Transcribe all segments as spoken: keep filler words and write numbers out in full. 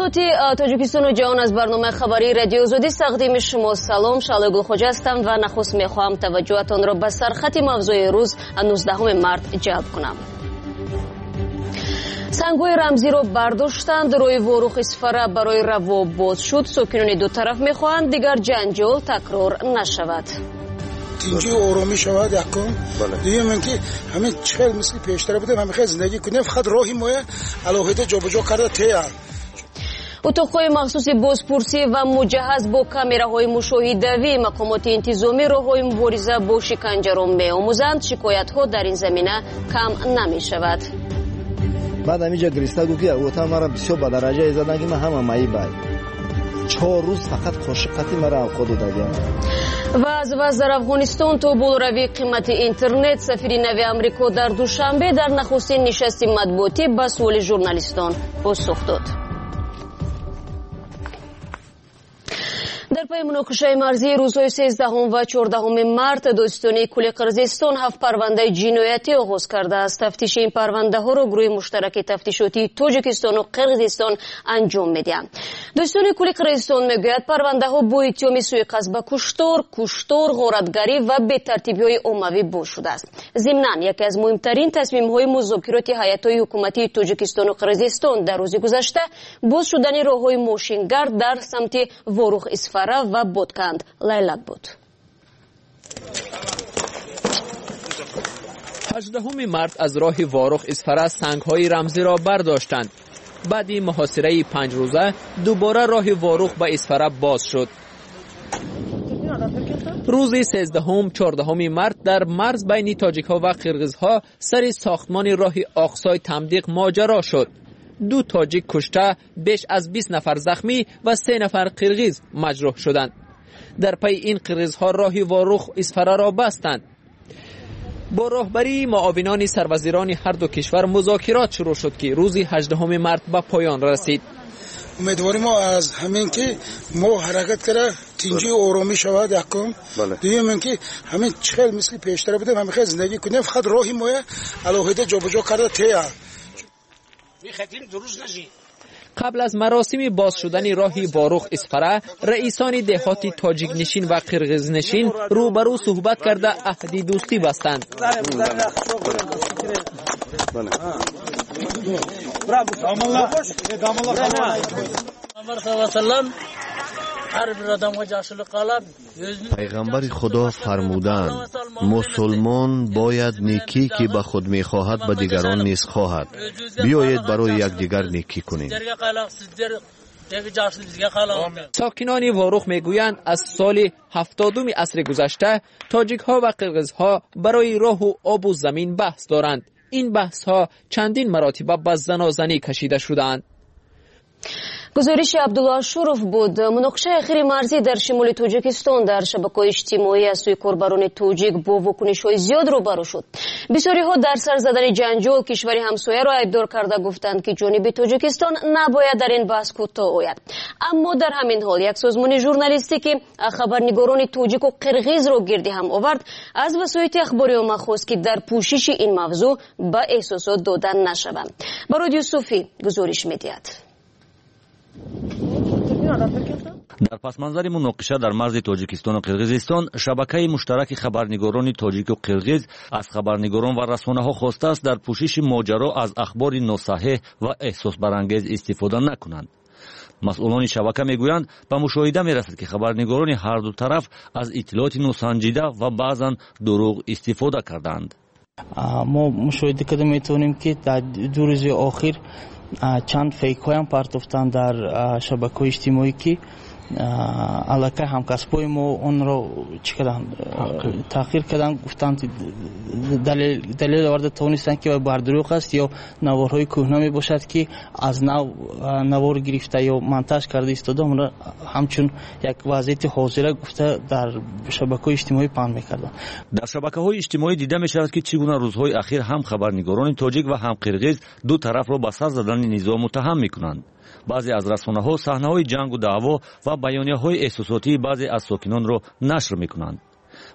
مطبوعات تاجیکستان و جهان از برنامه خبری رادیو آزادی تقدیم شما سلام. شعله گلخوجه هستم و نخست میخواهم توجهتان را به سرخط موضوع روز نوزدهم مارس جلب کنم. سنگ‌های رمزی را برداشتند، روی ورق اسفره برای روا باز شد. ساکنان دو طرف میخواهند دیگر جنجال تکرار نشود. اینجا آرامی شود یکم. دیگه من که همین چهل مثل پیشتر بودم همین خیلی زندگی کنیم، فقط راهی ما علاوه جابجا کرده تیا. اتاق‌های مخصوص بازپرسی و مجهز با کامراهای مشاهده‌ای مقامات انتظامی راه‌های مبارزه با شکنجه را می‌آموزند. شکایت‌ها در این زمینه کم نمی‌شود. بعد همینجا گریستا گفت که اوتا مرا بسیار به درجه زدن که من همه مایی باید چهار روز فقط قاشقتی مرا خود دادن. و از وزیر افغانستان تا بالروی قیمت اینترنت، سفیر نوی آمریکا در دوشنبه در نخستین نشست مطبوعاتی به سوال ژورنالیستان پاسخ داد. در پی مناقشه مرزی روزهای سیزدهم و چهاردهم مارس، دادستانی کل قرقیزستان هفت پرونده جنایتی آغاز کرده است. تفتیش این پرونده ها را گروه مشترک تفتیشاتی تاجیکستان و قرقیزستان انجام میده. دادستانی کل قرقیزستان میگوید پرونده ها با اتهام سوءقصد به کشتار، کشتار، غارتگری و بی‌ترتیبی های عمومی باز شده است. ضمناً یکی از مهمترین تصمیم های مذاکرات هیئت‌های حکومتی تاجیکستان و قرقیزستان در روز گذشته باز شدن راههای ماشینگرد در سمت ورق اسفره و بودکند لیلک بود. هجدهم مارس از راه وارخ اسفره سنگ‌های رمزی را برداشتند. بعد محاصره پنج روزه دوباره راه وارخ به اسفره باز شد. روز سیزدهم چهاردهم مارس در مرز بین تاجیک‌ها و قرقیزها سر ساختمان راه آقسای تمدیق ماجرا شد. دو تاجیک کشته، بیش از بیست نفر زخمی و سه نفر قرقیز مجروح شدند. در پی این قرقیزها راه وارخ اسفره را بستند. با راهبری معاونان سروزیران هر دو کشور مذاکرات شروع شد که روز هجدهم مارس به پایان رسید. امیدواریم ما از همین که ما حرکت کرده تینجی آرامی شود یکم. دیگه من که همین چهل مثل پیشتر بودم همین خیلی زندگی کنیم، فقط راهی ما علاوه جابجا کرده تیا. قبل از مراسم باز شدن راهی وارخ اسفره، رئیسان دهات تاجیک نشین و قرقیز نشین روبرو صحبت کرده عهد دوستی بستند. پیغمبر خدا فرمودند مسلمان باید نیکی که به خود می‌خواهد به دیگران نیز خواهد. بیایید برای یکدیگر نیکی کنیم. ساکنان وارخ میگویند از سال هفتادم عصر گذشته تاجیک ها و قرقیز ها برای راه و آب و زمین بحث دارند. این بحث ها چندین مراتبه به زنازنی کشیده شدند. گزارش عبدالله شروف بود. مناقشه اخیر مرزی در شمال تاجیکستان در شبکه‌های اجتماعی از سوی کاربران تاجیک با واکنش‌های زیاد روبرو شد. بسیاری ها در سر زدن جنجال کشور همسایه را ایدار کرده گفتند که جانب تاجیکستان نباید در این بحث کوتاه آید. اما در همین حال یک سازمان ژورنالیستی که خبرنگاران تاجیک و قرقیز را گردی هم آورد از وسایط اخباری عامه خواست که در پوشش این موضوع به احساسات دادن نشوند. برای یوسفی گزارش می‌دهد. در پس منظر مناقشه در مرز تاجیکستان و قرقیزستان، شبکه مشترک خبرنگاران تاجیک و قرقیز از خبرنگاران و رسانه‌ها خواسته است در پوشش ماجرا از اخبار ناصحیح و احساس برانگیز استفاده نکنند. مسئولان شبکه میگویند به مشاهده میرسد که خبرنگاران هر دو طرف از اطلاعات ناسنجیده و بعضا دروغ استفاده کردند. ما مشاهده کرده میتونیم که در دو روز اخیر چند فیک های هم پرتافتن در شبکه اجتماعی که علاقه همکسبای ما اون رو چی کردن تأخیر کردن، گفتن دلیل دلیل آورده تونستن که بر دروغ است یا نوارهای کهنه می باشد که از نو نوار گرفته یا منتج کرده استاده اون را همچون یک وضعیت حاضره گفته در شبکه اجتماعی پهن میکردن. در شبکه های اجتماعی دیده می شود که چگونه روزهای اخیر هم خبرنگاران تاجیک و هم قرقیز دو طرف را به سر زدن نظام متهم میکنند. بعضی از رسانه‌ها صحنه‌های جنگ و دعوا و بیانیه‌های احساساتی بعضی از ساکنان را نشر می‌کنند.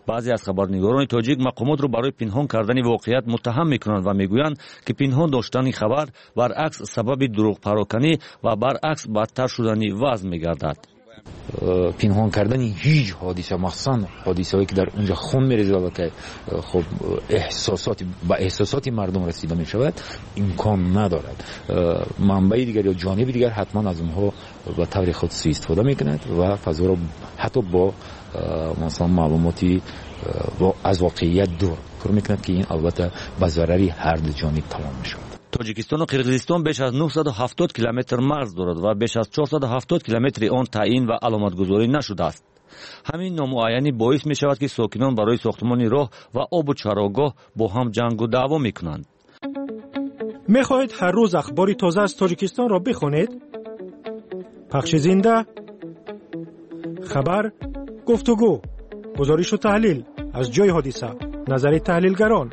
баъзе аз хабарнигорони тоҷик мақомотро барои пинҳон кардани воқеият муттаҳам мекунанд ва мегӯянд ки пинҳон доштани хабар баръакс сабаби дурӯғпароканӣ ва баръакс бадтар шудани вазъ мегардад. پنهان کردن هیچ حادثه مخصوصا حادثه‌ای که در اونجا خون میریزه و که خب احساسات با احساسات مردم رسیده میشود امکان ندارد. منبع دیگر یا جانب دیگر حتما از اونها به طور خودسوی استفاده میکند و فضا رو حتی با مثلا معلوماتی از واقعیت دور کار میکند که این البته به ضرر هر دو جانب تمام میشود. тоҷикистон ва қирғизистон беш аз нуҳсаду ҳафтод километр марз дорад ва беш аз чорсаду ҳафтод километри он таъин ва аломатгузорӣ нашудааст. ҳамин номуайянӣ боис мешавад ки сокинон барои сохтмони роҳ ва обу чарогоҳ бо ҳам ҷангу даъво мекунанд. мехоҳед ҳар рӯз ахбори тоза аз тоҷикистонро бихонед? пахши зинда, хабар, гуфтугӯ, гузоришу таҳлил аз ҷои ҳодиса, назари таҳлилгарон.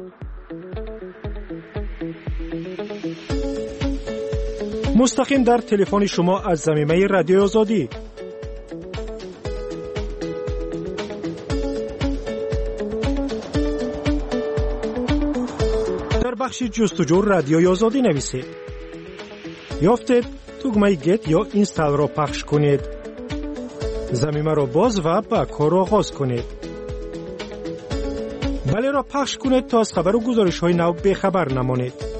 مستقیم در تلفن شما از زمینه رادیو آزادی. در بخش جستجو رادیو آزادی نویسید. یافتید تگمه گت یا اینستال را پخش کنید. زمینه را باز و با کار آغاز کنید. بله را پخش کنید تا از خبر و گزارش های نو بخبر نمانید.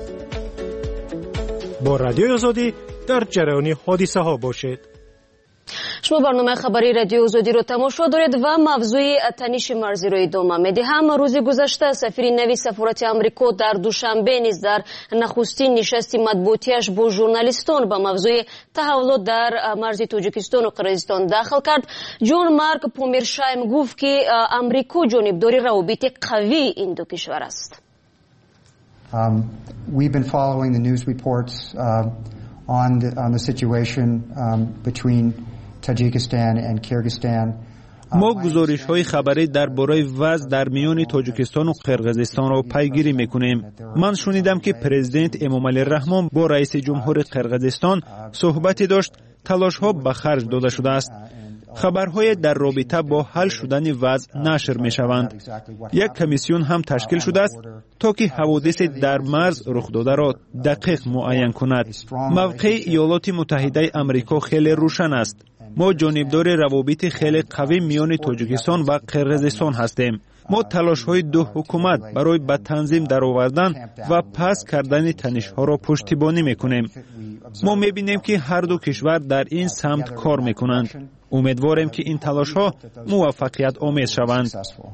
با رادیو آزادی در جریان حادثه ها باشید. شما برنامه خبری رادیو آزادی رو تماشا دارید و موضوع تنش مرزی رو ادامه میدیم. روز گذشته سفیر نوی سفارت آمریکا در دوشنبه نیز در نخستین نشست مطبوعاتیش با ژورنالیستان به موضوع تحولات در مرز تاجیکستان و قرغیزستان داخل کرد. جون مارک پومرشایم گفت که آمریکا جانبداری روابط قوی این دو کشور است. Um, we've been following the news reports uh, on the on the situation um, between Tajikistan and Kyrgyzstan. ما گزارش‌های خبری درباره وضع در میان تاجیکستان و قرغیزستان را پیگیری می‌کنیم. من شنیدم که پرزیدنت امامعلی رحمان با رئیس جمهور قرغیزستان صحبتی داشت. تلاش‌ها به خرج داده شده است. خبرهای در رابطه با حل شدن وضع نشر می شوند. یک کمیسیون هم تشکیل شده است تا که حوادث در مرز رخ داده را دقیق معین کند. موقع ایالات متحده آمریکا خیلی روشن است. ما جانبدار روابط خیلی قوی میان تاجیکستان و قرغیزستان هستیم. ما تلاش‌های دو حکومت برای به تنظیم درآوردن و پس کردن تنش‌ها را پشتیبانی می‌کنیم. ما می‌بینیم که هر دو کشور در این سمت کار می‌کنند. امیدواریم که این تلاش‌ها موفقیت آمیز شوند.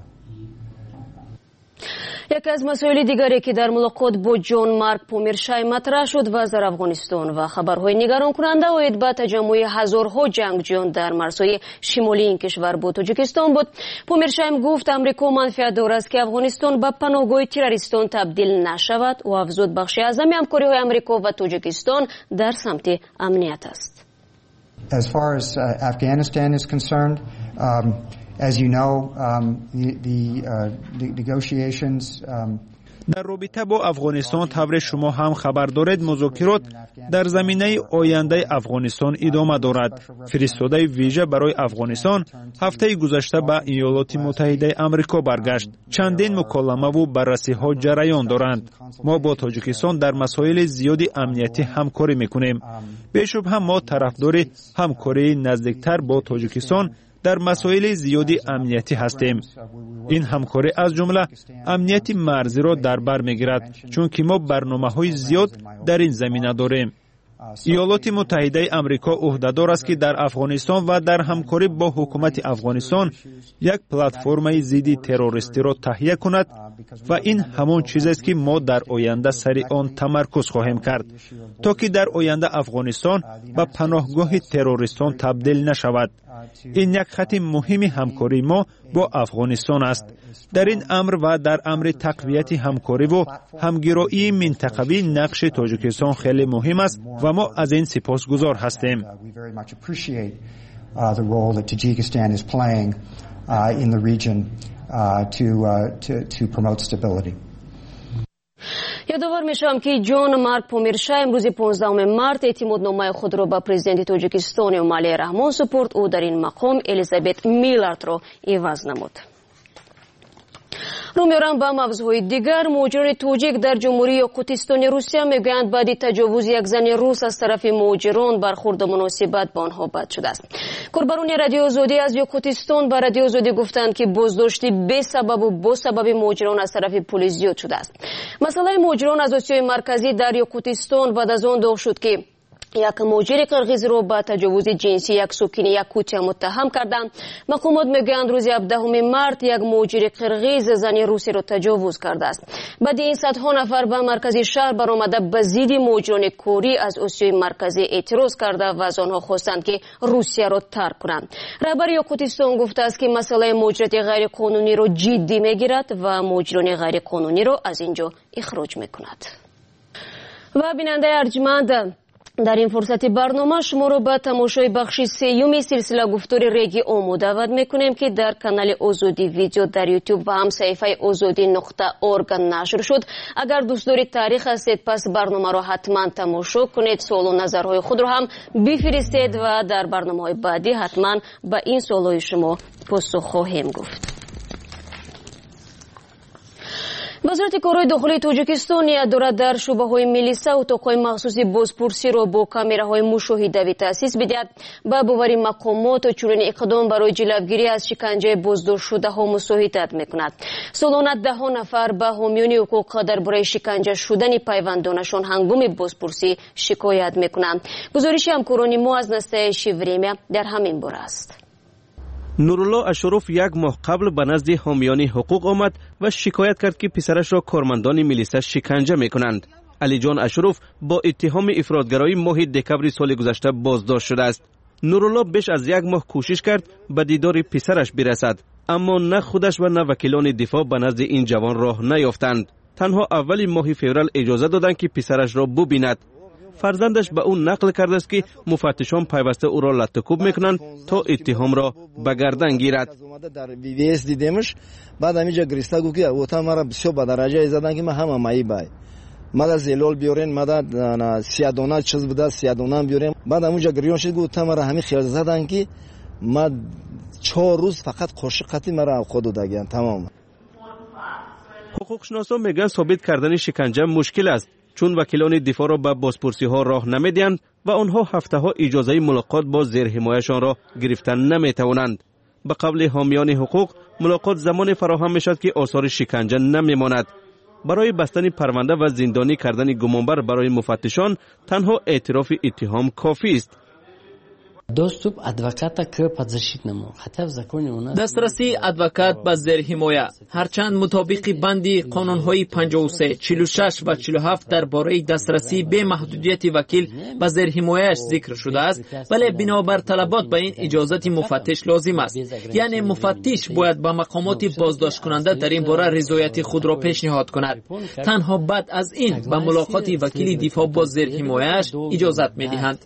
یکی از مسائل دیگری که در ملاقات با جون مارک پومرشای مطرح شد وضع افغانستان و خبرهای نگران کننده آید به تجمع هزارها جنگجویان در مرزهای شمالی این کشور با تاجیکستان بود. پومرشایم گفت آمریکا منفعت دارد است که افغانستان به پناهگاه تروریستان تبدیل نشود و افزود بخشی اعظمی همکاری‌های آمریکا و تاجیکستان در سمت امنیت است. As far as uh, Afghanistan is concerned, um, as you know, um, the, the, uh, the negotiations um, در رابطه با افغانستان طور شما هم خبر دارید مذاکرات در زمینه آینده افغانستان ادامه دارد. فرستاده ویژه برای افغانستان هفته گذشته به ایالات متحده آمریکا برگشت. چندین مکالمه و بررسی ها جریان دارند. ما با تاجیکستان در مسائل زیادی امنیتی همکاری میکنیم. بیشتر ما طرفدار همکاری نزدیکتر با تاجیکستان در مسائل زیادی امنیتی هستیم. این همکاری از جمله امنیت مرزی را در بر میگیرد چون که ما برنامه‌های زیاد در این زمینه داریم. ایالات متحده آمریکا عهده‌دار است که در افغانستان و در همکاری با حکومت افغانستان یک پلتفرم ضد تروریستی را تهیه کند و این همان چیزی است که ما در آینده سر آن تمرکز خواهیم کرد تا که در آینده افغانستان به پناهگاه تروریستان تبدیل نشود. این یک خط مهم همکاری ما با افغانستان است. در این امر و در امر تقویت همکاری و همگرایی منطقوی نقش تاجیکستان خیلی مهم است و ما از این سپاسگزار هستیم. یادآور میشم که جون مارک پومرشای امروز پانزدهم مارت اعتمادنامه خود را به پرزیدنت تاجیکستان امامعلی رحمان سپرد. او در این مقام الیزابت میلارد را عوض نمود. رو میارم با موضوع دیگر. مهاجران توجیک در جمهوری یاقوتستان روسیه میگویند بعد تجاوز یک زن روس از طرف مهاجران برخورد مناسبت با آنها بد شده است. کاربران رادیو آزادی از یاقوتستان به رادیو آزادی گفتند که بازداشتی بی سبب و با سبب مهاجران از طرف پلیس زیاد شده است. مسئله مهاجران از آسیای مرکزی در یاقوتستان بعد از آن داغ شد که یک مهاجر قرغیز را با تجاوز جنسی یک ساکن یاقوتیا متهم کردند. مقامات میگویند روز هفدهم مارس یک مهاجر قرغیز زن روسی را تجاوز کرده است. بعد این صدها نفر به مرکز شهر برآمده به ضد مهاجران کوری از آسیای مرکزی اعتراض کرده و از آنها خواستند که روسیه را ترک کنند. رهبر یاقوتستان گفته است که مسئله مهاجرت غیر قانونی را جدی میگیرد و مهاجران غیر قانونی را از اینجا اخراج میکند. و بیننده ارجمند، در این فرصت برنامه شما رو به تماشای بخش سیوم سلسله گفتار ریگی اومو دعوت میکنیم که در کانال آزادی ویدیو در یوتیوب و هم صفحه آزادی نقطه اورگ نشر شد. اگر دوست دارید تاریخ هستید پس برنامه رو حتما تماشا کنید. سوال و نظرهای خود رو هم بفرستید و در برنامه‌های بعدی حتما به این سوالهای شما پاسخ خواهیم گفت. وزارت کارهای داخلی تاجیکستان نیت دارد در شعبه‌های ملیسا اتاق‌های مخصوص بازپرسی را با کامراهای مشاهده‌ای تأسیس بدهد. با باور مقامات چنین اقدام برای جلوگیری از شکنجه بازداشت شده‌ها مساعدت می‌کند. سالانه ده نفر به حامیان حقوق درباره شکنجه شدن پیوندانشان هنگام بازپرسی شکایت می‌کنند. گزارش همکاران ما از نستایش وریمیا در همین باره است. نورالله اشرف یک ماه قبل به نزد حامیان حقوق آمد و شکایت کرد که پسرش را کارمندان میلیسا شکنجه میکنند. علی جان اشرف با اتهام افراطگرایی ماه دکمبر سال گذشته بازداشت شده است. نورالله بیش از یک ماه کوشش کرد به دیدار پسرش برسد، اما نه خودش و نه وکیلان دفاع به نزد این جوان راه نیافتند. تنها اول ماه فوریه اجازه دادند که پسرش را ببیند. فرزندش به اون نقل کرده است که مفتشان پیوسته او را لطکوب میکنند تا اتهام را به گردن گیرد. در وی وی اس دیدمش، بعد همینجا گریستا گفت که اوتا مرا بسیار به درجه زدن که من همه مایی بای ماده زلول بیارین، ماده سیادونا چیز بوده سیادونا بیارین. بعد همونجا گریون شد گفت مرا همین خیال زدن که ما چهار روز فقط قاشقتی مرا خود دادن تمام. حقوق شناسان میگن ثابت کردن شکنجه مشکل است، چون وکیلان دفاع را به بازپرسی ها راه نمیدهند و آنها هفته ها اجازه ملاقات با زیر حمایه‌شان را گرفتن نمیتوانند. به قول حامیان حقوق، ملاقات زمان فراهم میشد که آثار شکنجه نمیماند. برای بستن پرونده و زندانی کردن گمانبر برای مفتشان تنها اعتراف اتهام کافی است. دسترسی ادوکات به زیر حمایه هرچند مطابق بندی قانون‌های پنجاه و سه، چهل و شش و چهل و هفت درباره دسترسی به محدودیت وکیل به زیر حمایه‌اش ذکر شده است، ولی بنابر طلبات به این اجازت مفتش لازم است. یعنی مفتش باید به مقامات بازداشت کننده در این باره رضایت خود را پیشنهاد کند. تنها بعد از این به ملاقات وکیل دفاع با زیر حمایه‌اش اجازت می‌دهند.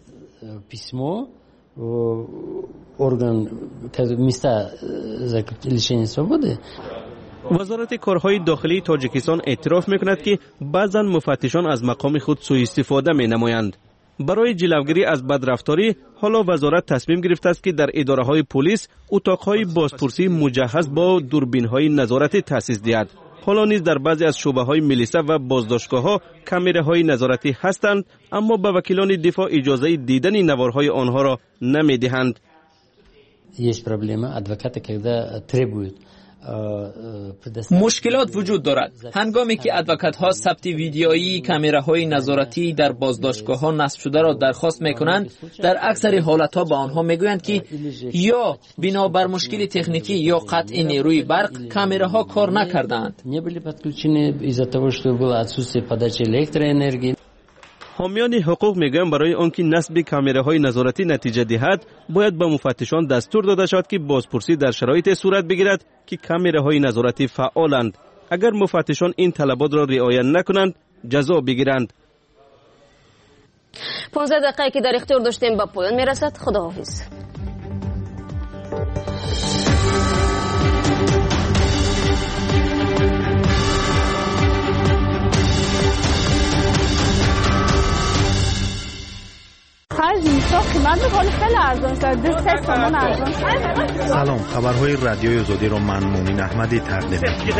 وزارت کارهای داخلی تاجیکستان اعتراف میکند که بعضا مفتشان از مقام خود سوء استفاده می نمایند. برای جلوگیری از بدرفتاری حالا وزارت تصمیم گرفته است که در اداره های پلیس اتاقهای بازپرسی مجهز با دوربین های نظارتی تأسیس دهد. حالا نیز در بعضی از شعبه های ملیسا و بازداشتگاه ها کامره های نظارتی هستند، اما به وکیلان دفاع اجازه دیدن نوارهای آنها را نمی دهند. مشکلات وجود دارد. هنگامی که ادوکات ها ثبت ویدیویی کامراهای نظارتی در بازداشتگاه ها نصب شده را درخواست می کنند، در اکثر حالت ها به آنها می گویند که یا بنابر مشکل تکنیکی یا قطع نیروی برق کامراها کار نکردند. حامیان حقوق میگن برای آنکه نصب کامراهای نظارتی نتیجه دهد باید به مفتشان دستور داده شود که بازپرسی در شرایط صورت بگیرد که کامراهای نظارتی فعالند. اگر مفتشان این طلبات را رعایت نکنند جزا بگیرند. پانزده دقیقه که در اختیار داشتیم به پایان میرسد. خداحافظ. هر صندوق حالا خیلی ارزان شد، دو سه تومن ارزان شد. سلام، خبرهای رادیوی آزادی رو من مومین احمدی تقدیم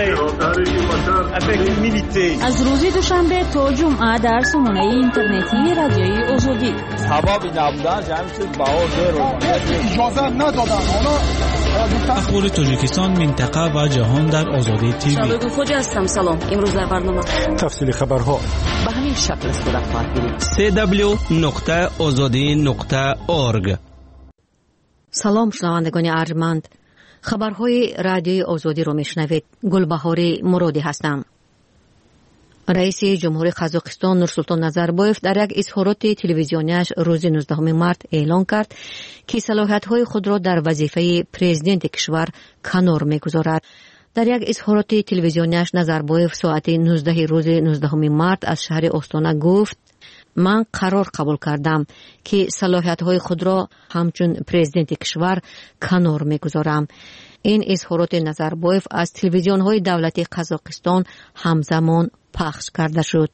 می‌کنم. از روز دوشنبه تا جمعه در سامانه اینترنتی رادیوی آزادی. سبب نبودن جمعیت باور رو اجازه ندادن. اخبار تاجیکستان، منطقه و جهان در آزادی تیوی. شبکه خوجا هستم. سلام. امروز در برنامه تفصیل خبرها به همین شکل صورت خواهد گرفت. سی دبلیو نقطه آزادی نقطه اورگ. سلام شنوندگان ارجمند، خبرهای رادیوی آزادی رو میشنوید. گلبهاری مرادی هستم. رئیس جمهوری قزاقستان نورسولطان نظربایف در یک اظهارات تلویزیونیش روز نوزدهم مارت اعلام کرد که صلاحیت‌های خود را در وظیفه پرزیدنت کشور کنار می‌گذارد. در یک اظهارات تلویزیونیش نظربایف ساعت نوزده روز نوزدهم مارت از شهر استانا گفت: من قرار قبول کردم که صلاحیت‌های خود را همچون پرزیدنت کشور کنار می‌گذارم. این اظهارات نظربایف از تلویزیون‌های دولتی قزاقستان همزمان پخش کرده شد.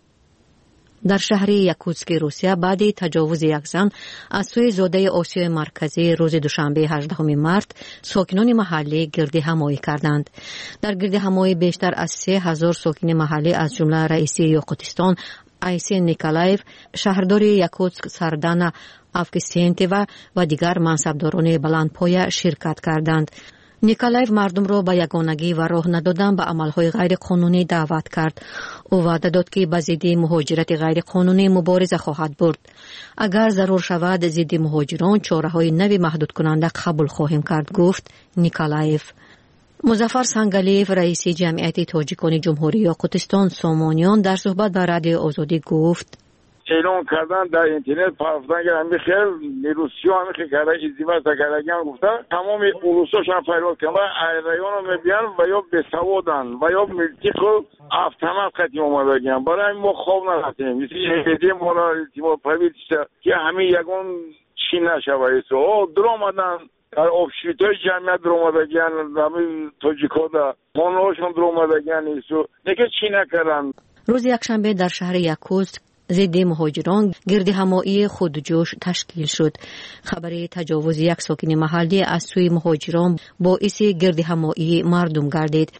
در شهر یاکوتسک روسیه بعد تجاوز یک زن از سوی زاده آسیای مرکزی روز دوشنبه هجدهم مارت ساکنان محلی گردهمایی کردند. در گردهمایی بیشتر از سه هزار ساکن محلی از جمله رئیس یاکوتستان آیسی نیکولایف، شهردار یاکوتسک سردانا افکسینتیوا و دیگر منصبداران بلندپایه شرکت کردند. نیکولایف مردم را به یگانگی و راه ندادن به عملهای غیر قانونی دعوت کرد. او وعده داد که به ضد مهاجرت غیر قانونی مبارزه خواهد برد. اگر ضرور شود ضد مهاجران چاره‌های نوی محدود کننده قبول خواهیم کرد، گفت نیکولایف. مظفر سنگالیف، رئیس جمعیت تاجیکان جمهوری یاکوتستان سامانیان، در صحبت با رادیو آزادی گفت: اعلام کردن در اینترنت پرفتن که همی خیل نیروسی همی خیل کرده ازدیوز دکرگیان گفتن تمام اولوساش هم فیروز کردن و ایران رو میبین و یا بسوادن و یا ملتیقل افتمت قدیم اومده گیم برای ما خواب نرسیم مثل یه هدیه مولا التیمات پرویدیسته که همه یکون چی نشوه ایسو در آمدن در آفشیت های جمعیت در آمده گیم همه تاجیکا در خانهاشون در آمده گیم ایسو نکه چی نکردن. روز یکشنبه در شهر یاکوتسک ضد مهاجران گردهمایی خودجوش تشکیل شد. خبر تجاوز یک ساکن محلی از سوی مهاجران باعث گردهمایی مردم گردید.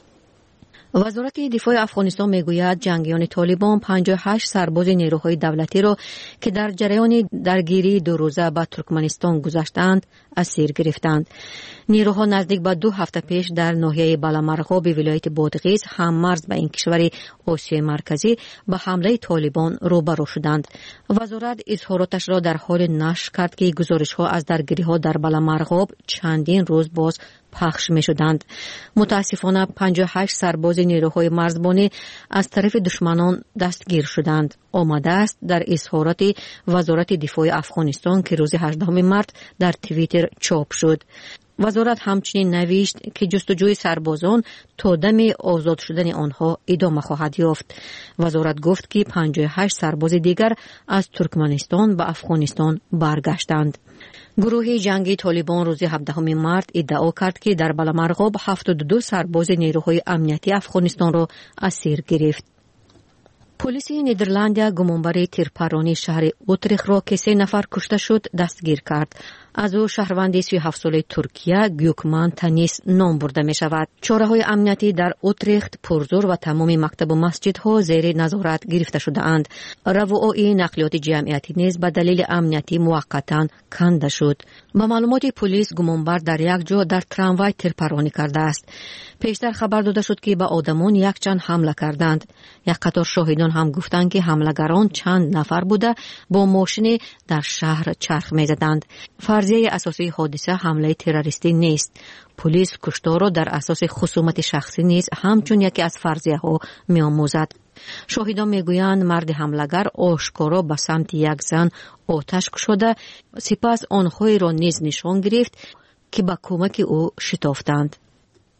وزارت دفاع افغانستان میگوید جنگیان طالبان پنجاه و هشت سرباز نیروهای دولتی را که در جریان درگیری دو روزه به ترکمنستان گذشتند اسیر گرفتند. نیروها نزدیک به دو هفته پیش در ناحیه بالامرغاب ولایت بادغیس هم مرز به این کشور آسیای مرکزی به حمله طالبان روبرو شدند. وزارت اظهاراتش را در حال نشر کرد که گزارش‌ها از درگیری‌ها در بالامرغاب چندین روز باز پخش می شدند. متاسفانه پنجاه و هشت سرباز نیروهای مرزبانی از طرف دشمنان دستگیر شدند. آمده است در اظهارات وزارت دفاع افغانستان که روز هجدهم مارت در توییتر چاپ شد. وزارت همچنین نوشت که جستجوی سربازان تا دم آزاد شدن آنها ادامه خواهد یافت. وزارت گفت که پنجاه و هشت سرباز دیگر از ترکمنستان به افغانستان برگشتند. گروه جنگی طالبان روز هفدهم مارت ادعا کرد که در بالامرغاب هفتاد و دو سرباز نیروهای امنیتی افغانستان را اسیر گرفت. پلیس نیدرلند گمانبر تیرپرانی شهر اوتریخت را که سه نفر کشته شد دستگیر کرد. از او شهروند سی و هفت ساله ترکیه گیوکمان تنیس نام برده می شود. چاره‌های امنیتی در اوتریخت پرزور و تمام مکتب و مسجدها زیر نظارت گرفته شده اند. روایی نقلیات جمعیتی نیز به دلیل امنیتی موقتا کنده شد. با معلومات پلیس گمانبر در یک جا در تراموای تیرپرانی کرده است. پیشتر خبر داده شد که به آدمان یک چند حمله کردند. یک قطار شاهدان هم گفتند که حملگران چند نفر بوده با ماشین در شهر چرخ می‌زدند. فرضیه اساسی حادثه حمله تروریستی نیست. پلیس کشتار را در اساس خصومت شخصی نیز همچون یکی از فرضیه ها می‌آموزد. شاهدان میگویند مرد حملگر آشکارا به سمت یک زن آتش کشیده، سپس آنهایی را نیز نشان گرفت که به کمک او شتافتند.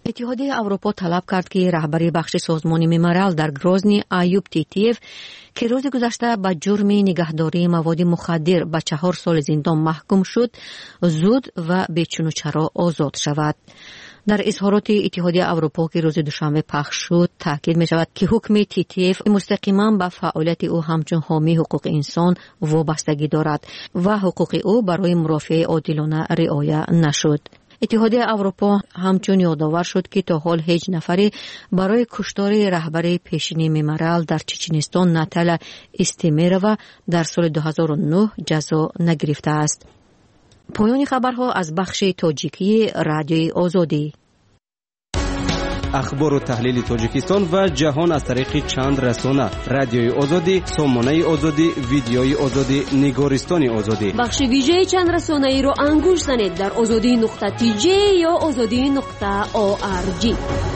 اتحادیه اروپا طلب کرد که رهبری بخش سازمان ملل در گرازنی ایوب تیتیف که روز گذشته به جرم نگهداری مواد مخدر به چهار سال زندان محکوم شد زود و بیچون و چرا آزاد شود. در اظهارات اتحادیه اروپا که روز دوشنبه پخش شد تاکید می شود که حکم تیتیف مستقیما به فعالیت او همچون حامی حقوق انسان وابستگی دارد و حقوق او برای مرافعه عادلانه رعایت نشد. اتحادیه اروپا همچون یادآور شد که تا حال هیچ نفری برای کشتار رهبر پیشین ملل در چچنستان ناتالیا استیمیروا در سال دو هزار و نه جزا نگرفته است. پایان خبرها از بخش تاجیکی رادیوی آزادی. اخبار و تحلیل تاجیکستان و جهان از طریق چند رسانه: رادیوی آزادی، سامانه آزادی، ویدیوی آزادی، نگارستان آزادی. بخش ویژه چند رسانه ای رو انگوش زنید در آزادی نقطه تی جی یا آزادی نقطه او آر جی.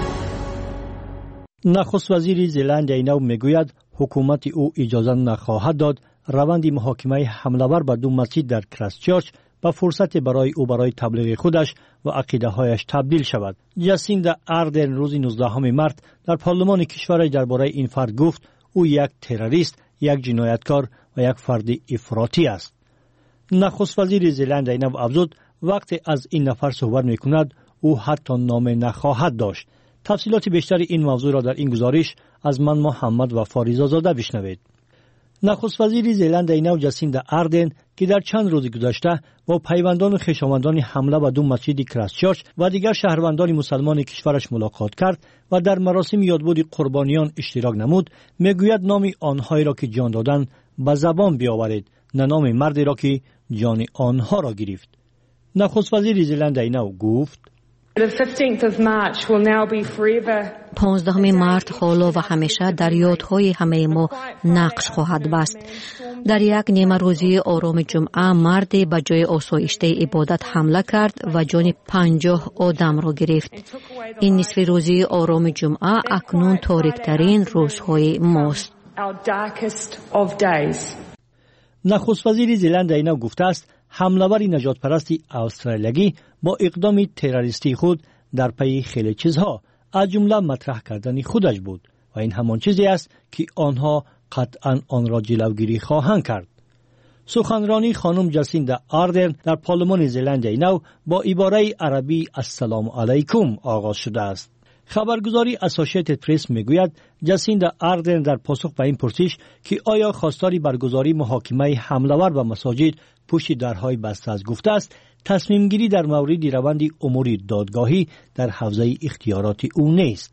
نخست وزیر زلندیای نو میگوید حکومت او اجازه نخواهد داد روند محاکمه حمله‌آور به دو مسجد در کرایستچرچ با فرصت برای او برای تبلیغ خودش و عقیده هایش تبدیل شود. جاسیندا آردرن روز نوزدهم مارس در پارلمان کشور درباره این فرد گفت او یک تروریست، یک جنایتکار و یک فرد افراطی است. نخست وزیر زلندیای نو افزود وقتی از این نفر صحبت میکند او حتی نام نخواهد داشت. تفصیلات بیشتر این موضوع را در این گزارش از من محمد و فاریزا زاده بشنوید. نخست وزیر زلندیای نو جاسیندا آردرن که در چند روز گذشته با پیوندان و خویشاوندان حمله به دو مسجد کرایستچرچ و دیگر شهروندان مسلمان کشورش ملاقات کرد و در مراسم یادبود قربانیان اشتراک نمود، میگوید نام آنهایی را که جان دادند به زبان بیاورید، نه نام مردی را که جان آنها را گرفت. نخست وزیر زلندیای نو گفت پانزدهم مارس حالا و همیشه در یادهای همه ما نقش خواهد بست. در یک نیمه روزی آرام جمعه مردی به جای آسایشته عبادت حمله کرد و جان پنجاه آدم را گرفت. این نصف روزی آرام جمعه اکنون تاریکترین روزهای ماست. نخست وزیر زلندیای نو گفته است حمله‌آور نجات پرستی استرالیایی با اقدام تروریستی خود در پی خیلی چیزها از جمله مطرح کردن خودش بود و این همان چیزی است که آنها قطعاً آن را جلوگیری خواهند کرد. سخنرانی خانم جاسیندا آردرن در پارلمان زلندیای نو با عباره عربی السلام علیکم آغاز شده است. خبرگزاری اسوسییتد پرس میگوید جاسیندا آردرن در پاسخ به این پرسش که آیا خواستار برگزاری محاکمه حمله‌آور به مساجد پشت درهای بسته است گفته است تصمیم گیری در مورد روند امور دادگاهی در حوزه اختیارات او نیست.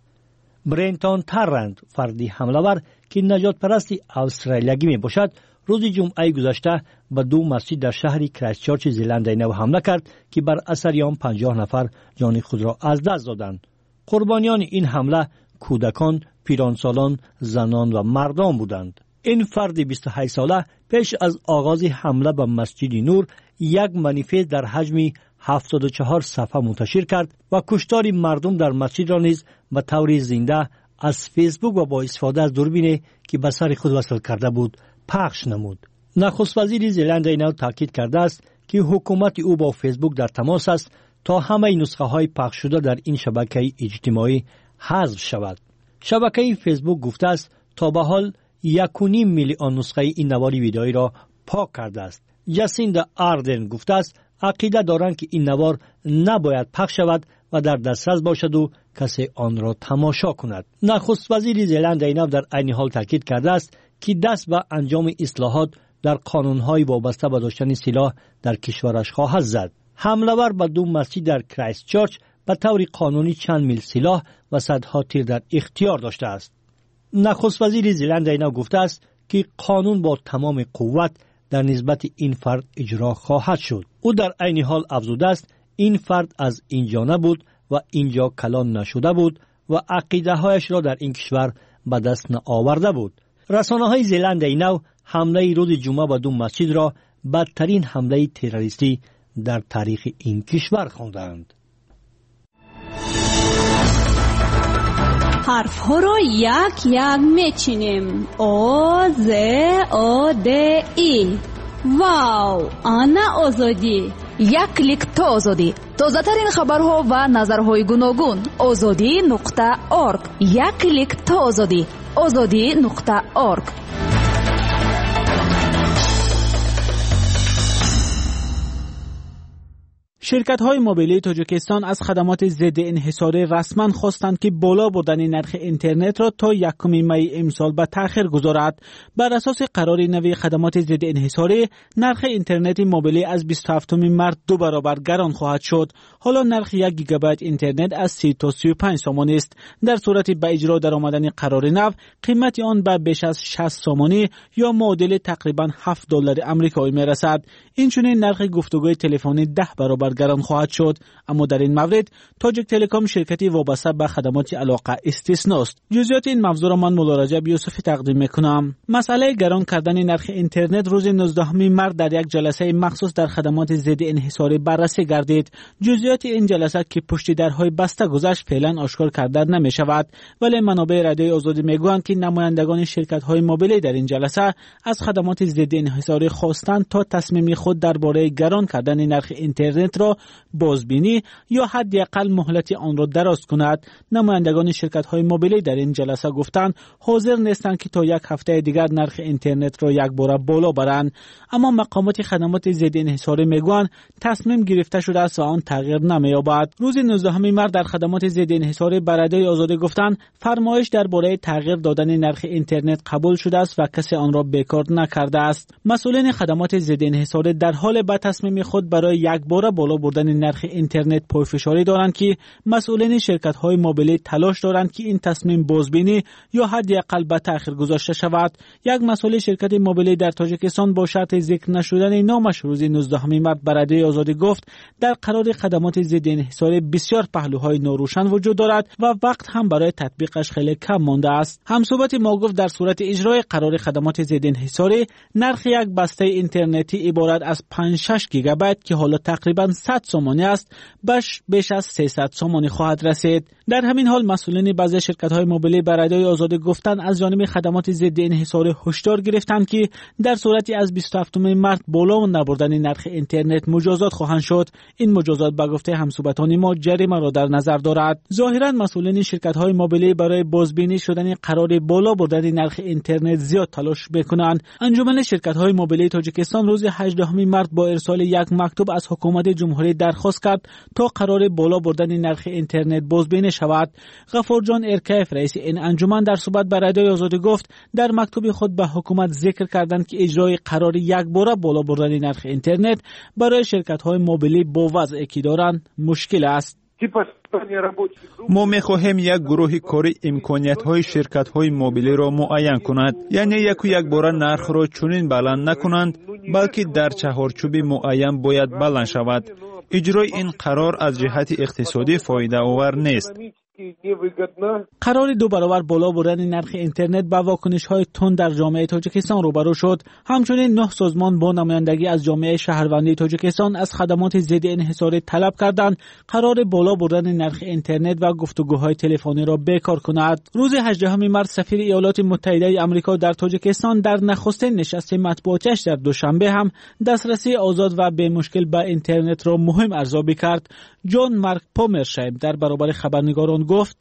برنتون تارنت فردی حمله‌آور که نجات پرستی استرالیایی می باشد روز جمعه گذشته به دو مسجد در شهر کرایستچرچ زلندیای نو حمله کرد که بر اثر آن پنجاه نفر جان خود را از دست دادند. قربانیان این حمله کودکان، پیرانسالان، زنان و مردان بودند. این فرد بیست و هشت ساله پیش از آغاز حمله به مسجد نور یک منیفست در حجم هفتاد و چهار صفحه منتشر کرد و کشتار مردم در مسجد را نیز به طور زنده از فیسبوک و با استفاده از دوربین که به سر خود وصل کرده بود پخش نمود. نخست وزیر زلندیای نو تاکید کرده است که حکومت او با فیسبوک در تماس است تا همه نسخه های پخش شده در این شبکه اجتماعی حذف شود. شبکه فیسبوک گفته است تا به حال یک و نیم میلیون نسخه این نوار ویدئویی را پاک کرده است. جاسیندا آردرن گفته است عقیده دارند که این نوار نباید پخش شود و در دسترس باشد و کسی آن را تماشا کند. نخست وزیر زلندیای نو در عین حال تاکید کرده است که دست به انجام اصلاحات در قانون‌های وابسته به داشتن سلاح در کشورش خواهد زد. حمله‌آور به دو مسجد در کرایستچرچ به طور قانونی چند میل سلاح و صدها تیر در اختیار داشته است. نخست وزیر زلندیای نو گفته است که قانون با تمام قوت در نسبت این فرد اجرا خواهد شد. او در عین حال افزوده است این فرد از اینجا نبود و اینجا کلان نشده بود و عقیده هایش را در این کشور به دست نآورده بود. رسانه های زلندیای نو حمله روز جمعه به دو مسجد را بدترین حمله تروریستی در تاریخ این کشور خواندند. حرف ها را یک یک میچینیم. او ز او د ای. واو، آنا آزادی. یک کلیک تا آزادی. تازه‌ترین خبرها و نظرهای گوناگون. آزادی نقطه اورگ. یک کلیک تا آزادی. آزادی نقطه اورگ. شرکت‌های موبیلی تاجیکستان از خدمات ضد انحصاری رسما خواستند که بالا بردن نرخ اینترنت را تا یکم می امسال به تأخیر گذارد. بر اساس قرار نوی خدمات ضد انحصاری، نرخ اینترنت موبیلی از بیست و هفتم مارس دو برابر گران خواهد شد. حالا نرخ یک گیگابایت اینترنت از سی تا سی و پنج سومانی است. در صورت به اجرا درآمدن قرار نو، قیمت آن به بیش از شصت سومانی یا معادل تقریبا هفت دلار آمریکایی میرسد. اینچنین نرخ گفتگوی تلفنی ده برابر گران خواهد شد. اما در این مورد تاجیک تلکام شرکتی وابسته به خدمات علاقه استثناست. جزئیات این موضوع را من مولا رجب یوسفی تقدیم میکنم. مسئله گران کردن نرخ اینترنت روز نوزدهم مارس در یک جلسه مخصوص در خدمات ضد انحصاری بررسی گردید. جزئیات این جلسه که پشت درهای بسته گذشت فعلا آشکار کرده نمی شود، ولی منابع رادیوی آزادی میگویند که نمایندگان شرکت های موبیلی در این جلسه از خدمات ضد انحصاری خواستند تا تصمیم خود درباره گران کردن نرخ اینترنت را بازبینی یا حداقل مهلت آن را دراز کند. نمایندگان شرکت های موبیلی در این جلسه گفتند حاضر نیستند که تا یک هفته دیگر نرخ اینترنت را یک بار بالا برند، اما مقامات خدمات ضد انحصاری میگویند تصمیم گرفته شده است و آن تغییر نمی‌یابد. روز نوزدهم مارس در خدمات ضد انحصاری بر رادیوی آزادی گفتند فرمایش درباره تغییر دادن نرخ اینترنت قبول شده است و کسی آن را بیکار نکرده است. مسئولین خدمات ضد انحصاری در حال به تصمیم خود برای یک بار بالا بردن نرخ اینترنت پایفشاری دارند که مسئولین شرکت‌های موبیلی تلاش دارند که این تصمیم بازبینی یا حداقل به تأخیر گذاشته شود. یک مسئول شرکت موبیلی در تاجیکستان با شرط ذکر نشدن نامش روز نوزدهم مارس به رادیوی آزادی گفت در قرار خدمات ضد انحصاری بسیار پهلوهای ناروشن وجود دارد و وقت هم برای تطبیقش خیلی کم مانده است. همصحبت ما گفت در صورت اجرای قرار خدمات ضد انحصاری نرخ یک بسته اینترنتی عبارت از پنج شش گیگابایت که حالا تقریبا صد سومانی است بش بیش از سیصد سومانی خواهد رسید. در همین حال مسئولین بعضی شرکت‌های موبیلی به رادیوی آزادی گفتند از جانب خدمات ضد انحصاری هشدار گرفتند که در صورتی از بیست و هفتم مارس بالا نبردن نرخ اینترنت مجازات خواهند شد. این مجازات به گفته همصحبتان ما جریمه را در نظر دارد. ظاهرا مسئولین شرکت‌های موبیلی برای بازبینی شدن قرار بالا بردن نرخ اینترنت زیاد تلاش می‌کنند. انجمن شرکت‌های موبیلی تاجیکستان روز هجدهم مارس با ارسال یک مکتوب از حکومت جمهوری درخواست کرد تا قرار بالا بردن نرخ اینترنت بازبینی شود. غفور جان ارکیف رئیس این انجمن در صحبت با رادیوی آزادی گفت در مکتوب خود به حکومت ذکر کردند که اجرای قرار یک باره بالا بردن نرخ اینترنت برای شرکت‌های موبیلی با وضعی که دارند مشکل است. ما می‌خواهیم یک گروه کاری امکانیت‌های شرکت‌های موبیلی را معین کند، یعنی یک و یک بار نرخ را چنین بلند نکنند بلکه در چهارچوب معین باید بلند شود. اجرای این قرار از جهت اقتصادی فایده آور نیست. قرار دو برابر بالا بردن نرخ اینترنت با واکنش‌های تند در جامعه تاجیکستان روبرو شد. همچنین نه سازمان با نمایندگی از جامعه شهروندی تاجیکستان از خدمات ضد انحصاری طلب کردند قرار بالا بردن نرخ اینترنت و گفتگوهای تلفنی را بیکار کند. روز هجدهم مارس سفیر ایالات متحده آمریکا در تاجیکستان در نخستین نشست مطبوعاتیش در دوشنبه هم دسترسی آزاد و بی مشکل به اینترنت را مهم ارزیابی کرد. جان مارک پومرشایم در برابر خبرنگاران گفت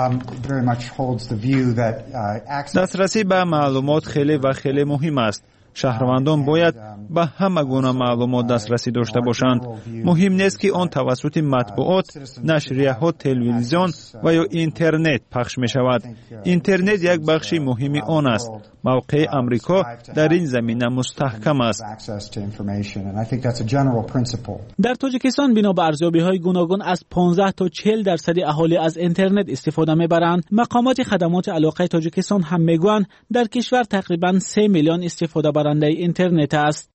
دسترسی به معلومات خیلی و خیلی مهم است. شهروندان باید به همه گونه معلومات دسترسی داشته باشند. مهم نیست که آن توسط مطبوعات، نشریه‌ها، تلویزیون و یا اینترنت پخش می شود. اینترنت یک بخش مهمی آن است. موقع امریکا در این زمینه مستحکم است. در تاجیکستان بنا به ارزیابی‌های گوناگون از پانزده تا چهل درصد اهالی از اینترنت استفاده می‌برند. مقامات خدمات علاقه تاجیکستان هم میگویند در کشور تقریباً سه میلیون استفاده برنده اینترنت است.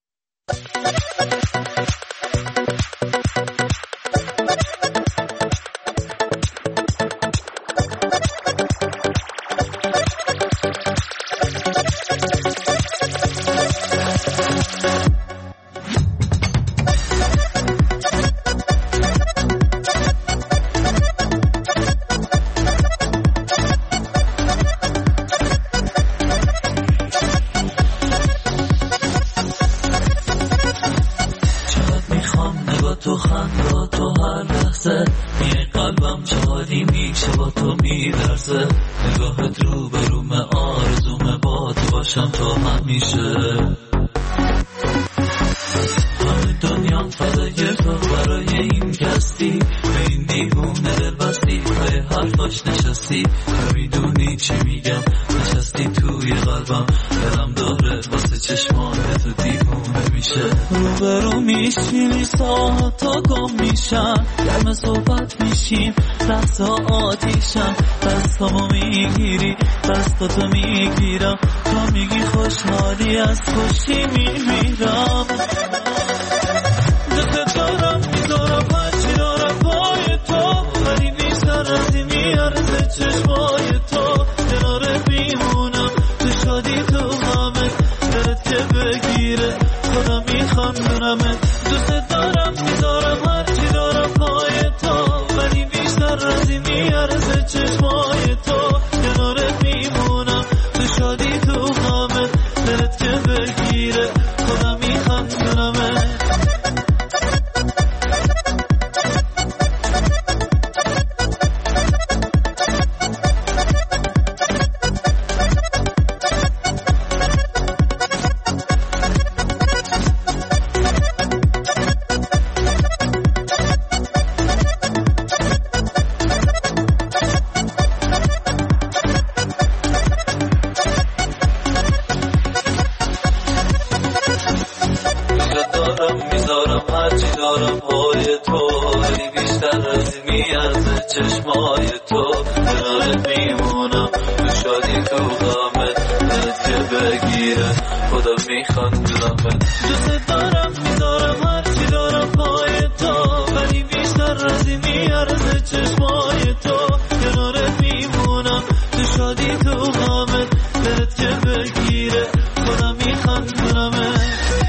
لحظه میای قلبم چه حالی میشه با تو میلرزه نگاهت رو به رومه آرزومه با تو باشم تا همیشه همه دنیام فدای تو برای این کستی به این دیوونه دل بستی پای حرفاش نشستی نمیدونی چی میگم نشستی توی قلبم دلم داره واسه چشمان تو دیوونه میشه رو به رو میشینی ساعت تا گم میشم گرم صحبت میشیم لحظه آتیشم دستامو میگیری دستاتو میگیرم تو میگی خوشحالی از خوشی میمیرم دست دارم میدارم هرچی دارم پای تو ولی بیشتر از این میارزه چشمای تو کنار میمونم تو شادی تو همه دلت که بگیره خودم میخوام دونمه دوست دارم میدارم هرچی دارم پای تو ولی بیشتر از این میارزه چشمای تو کنار میمونم تو شادی تو همه دلت که بگیره خودم میخوام دونمه چشمای تو کنارت میمونم تو شادی تو غمت دلت که بگیره خدا میخواد دلمت دوست دارم میدارم هرچی دارم پای تو ولی بیشتر از این میارزه چشمای تو کنارت میمونم تو شادی تو غمت دلت که بگیره خدا میخواد دلمت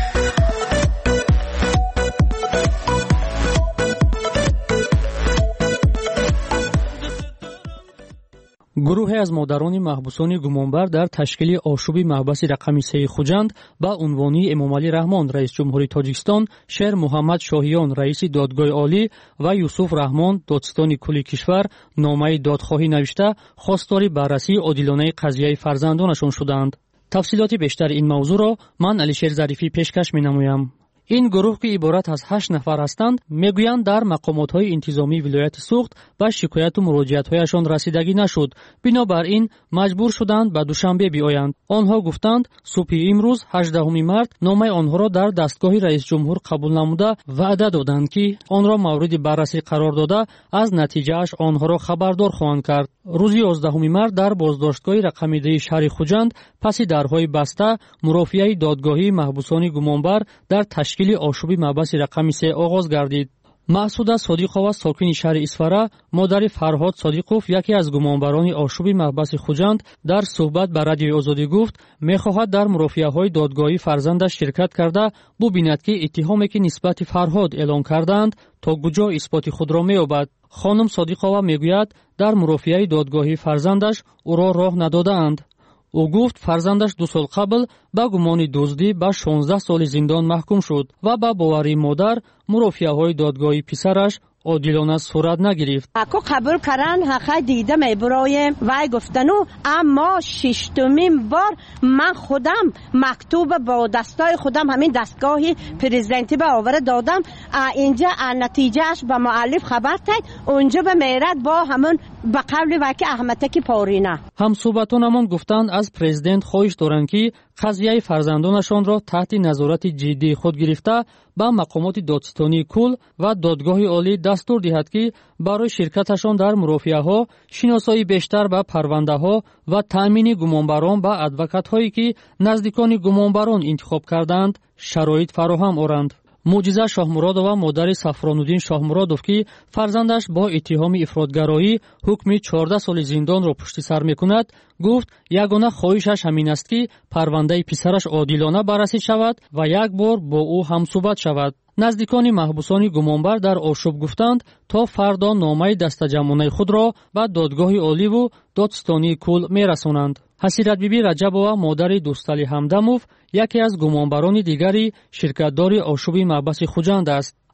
گروهی از مادران محبوسان گمانبر در تشکیل آشوب محبس رقم سه خوجند با عنوان امامعلی رحمان رئیس جمهوری تاجیکستان، شیر محمد شاهیان رئیس دادگاه عالی و یوسف رحمان دادستان کلی کشور نامه دادخواهی نوشته خواستار بررسی عادلانه قضیه فرزندانشان شدند. تفصیلات بیشتر این موضوع را من علیشیر ظریفی پیشکش می‌نمایم. این گروه که عبارت از هشت نفر هستند میگویند در مقامات‌های انتظامی ولایت سوخت به شکایت و مراجعت‌هایشان رسیدگی نشد، بنابراین مجبور شدند به دوشنبه بیایند. آنها گفتند صبح امروز هجدهم مارس نامه آنها را در دستگاه رئیس جمهور قبول نموده وعده دادند که آن را مورد بررسی قرار داده از نتیجه‌اش آنها را خبردار خواهند کرد. روز یازدهم مارس در بازداشتگاه رقم ده شهر خوجند پس درهای بسته مرافعه دادگاهی محبوسان گمانبر در تشکیل آشوب محبس رقم سه آغاز گردید. مسعوده صادقова ساکن شهر اسفاره مادر فرهاد صادقов یکی از گمانبران آشوب محبس خوجند در صحبت با رادیوی آزادی گفت می‌خواهد در مرافعه‌های دادگاهی فرزندش شرکت کرده ببیند که اتهامی که نسبت فرهاد اعلام کردند تا کجا اثبات خود را می‌یابد. خانم صادقова میگوید در مرافعه دادگاهی فرزندش او را راه ندادند. او گفت فرزندش دو سال قبل با گمان دزدی به شانزده سال زندان محکوم شد و با باوری مادر مرافعه‌های دادگاهی پسرش عادلانه صورت نگرفت. اکو قبول کردن حق دیده می برایم وای گفتنو، اما ششمین بار من خودم مکتوب با دستای خودم همین دستگاهی پرزیدنتی به آور دادم. اینجا نتیجهش به مؤلف خبر داد، اونجا به میرد با همون به قول وکی احمدکی پارینه. هم صحبتانمان گفتند از پرزیدنت خواهش دارند که قضیه فرزندانشان را تحت نظارت جدی خود گرفته با مقامات دادستانی کل و دادگاه عالی دستور دهد که برای شرکتشان در مرافعه‌ها شناسایی بیشتر به پرونده‌ها و تأمین گمانبران به ادوکات‌هایی که نزدیکان گمانبران انتخاب کردند شرایط فراهم آورند. معجزه شاهمرادова مادر سفرانالدین شاهمرادов که فرزندش با اتهام افراطگرایی حکم چهارده سال زندان را پشت سر میکند گفت یگانه خواهشش همین است که پرونده پسرش عادلانه بررسی شود و یک بار با او همصحبت شود. نزدیکان محبوسان گمانبر در آشوب گفتند تا فردا نامه دستجمعانه خود را به دادگاه عالی و دادستانی کل میرسانند. حسیرت بیبی رجبова مادر دوستعلی همدمov یکی از گمانبران دیگری شرکتدار آشوب محبس خوجند است.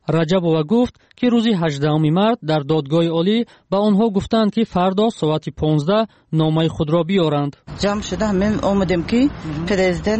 раҷабова гуфт ки рӯзи ҳаждаҳуми март дар додгоҳи олӣ ба онҳо гуфтанд ки фардо соати понздаҳ номаи худро биёранд. ҷамъ шуда мем омадем ки президент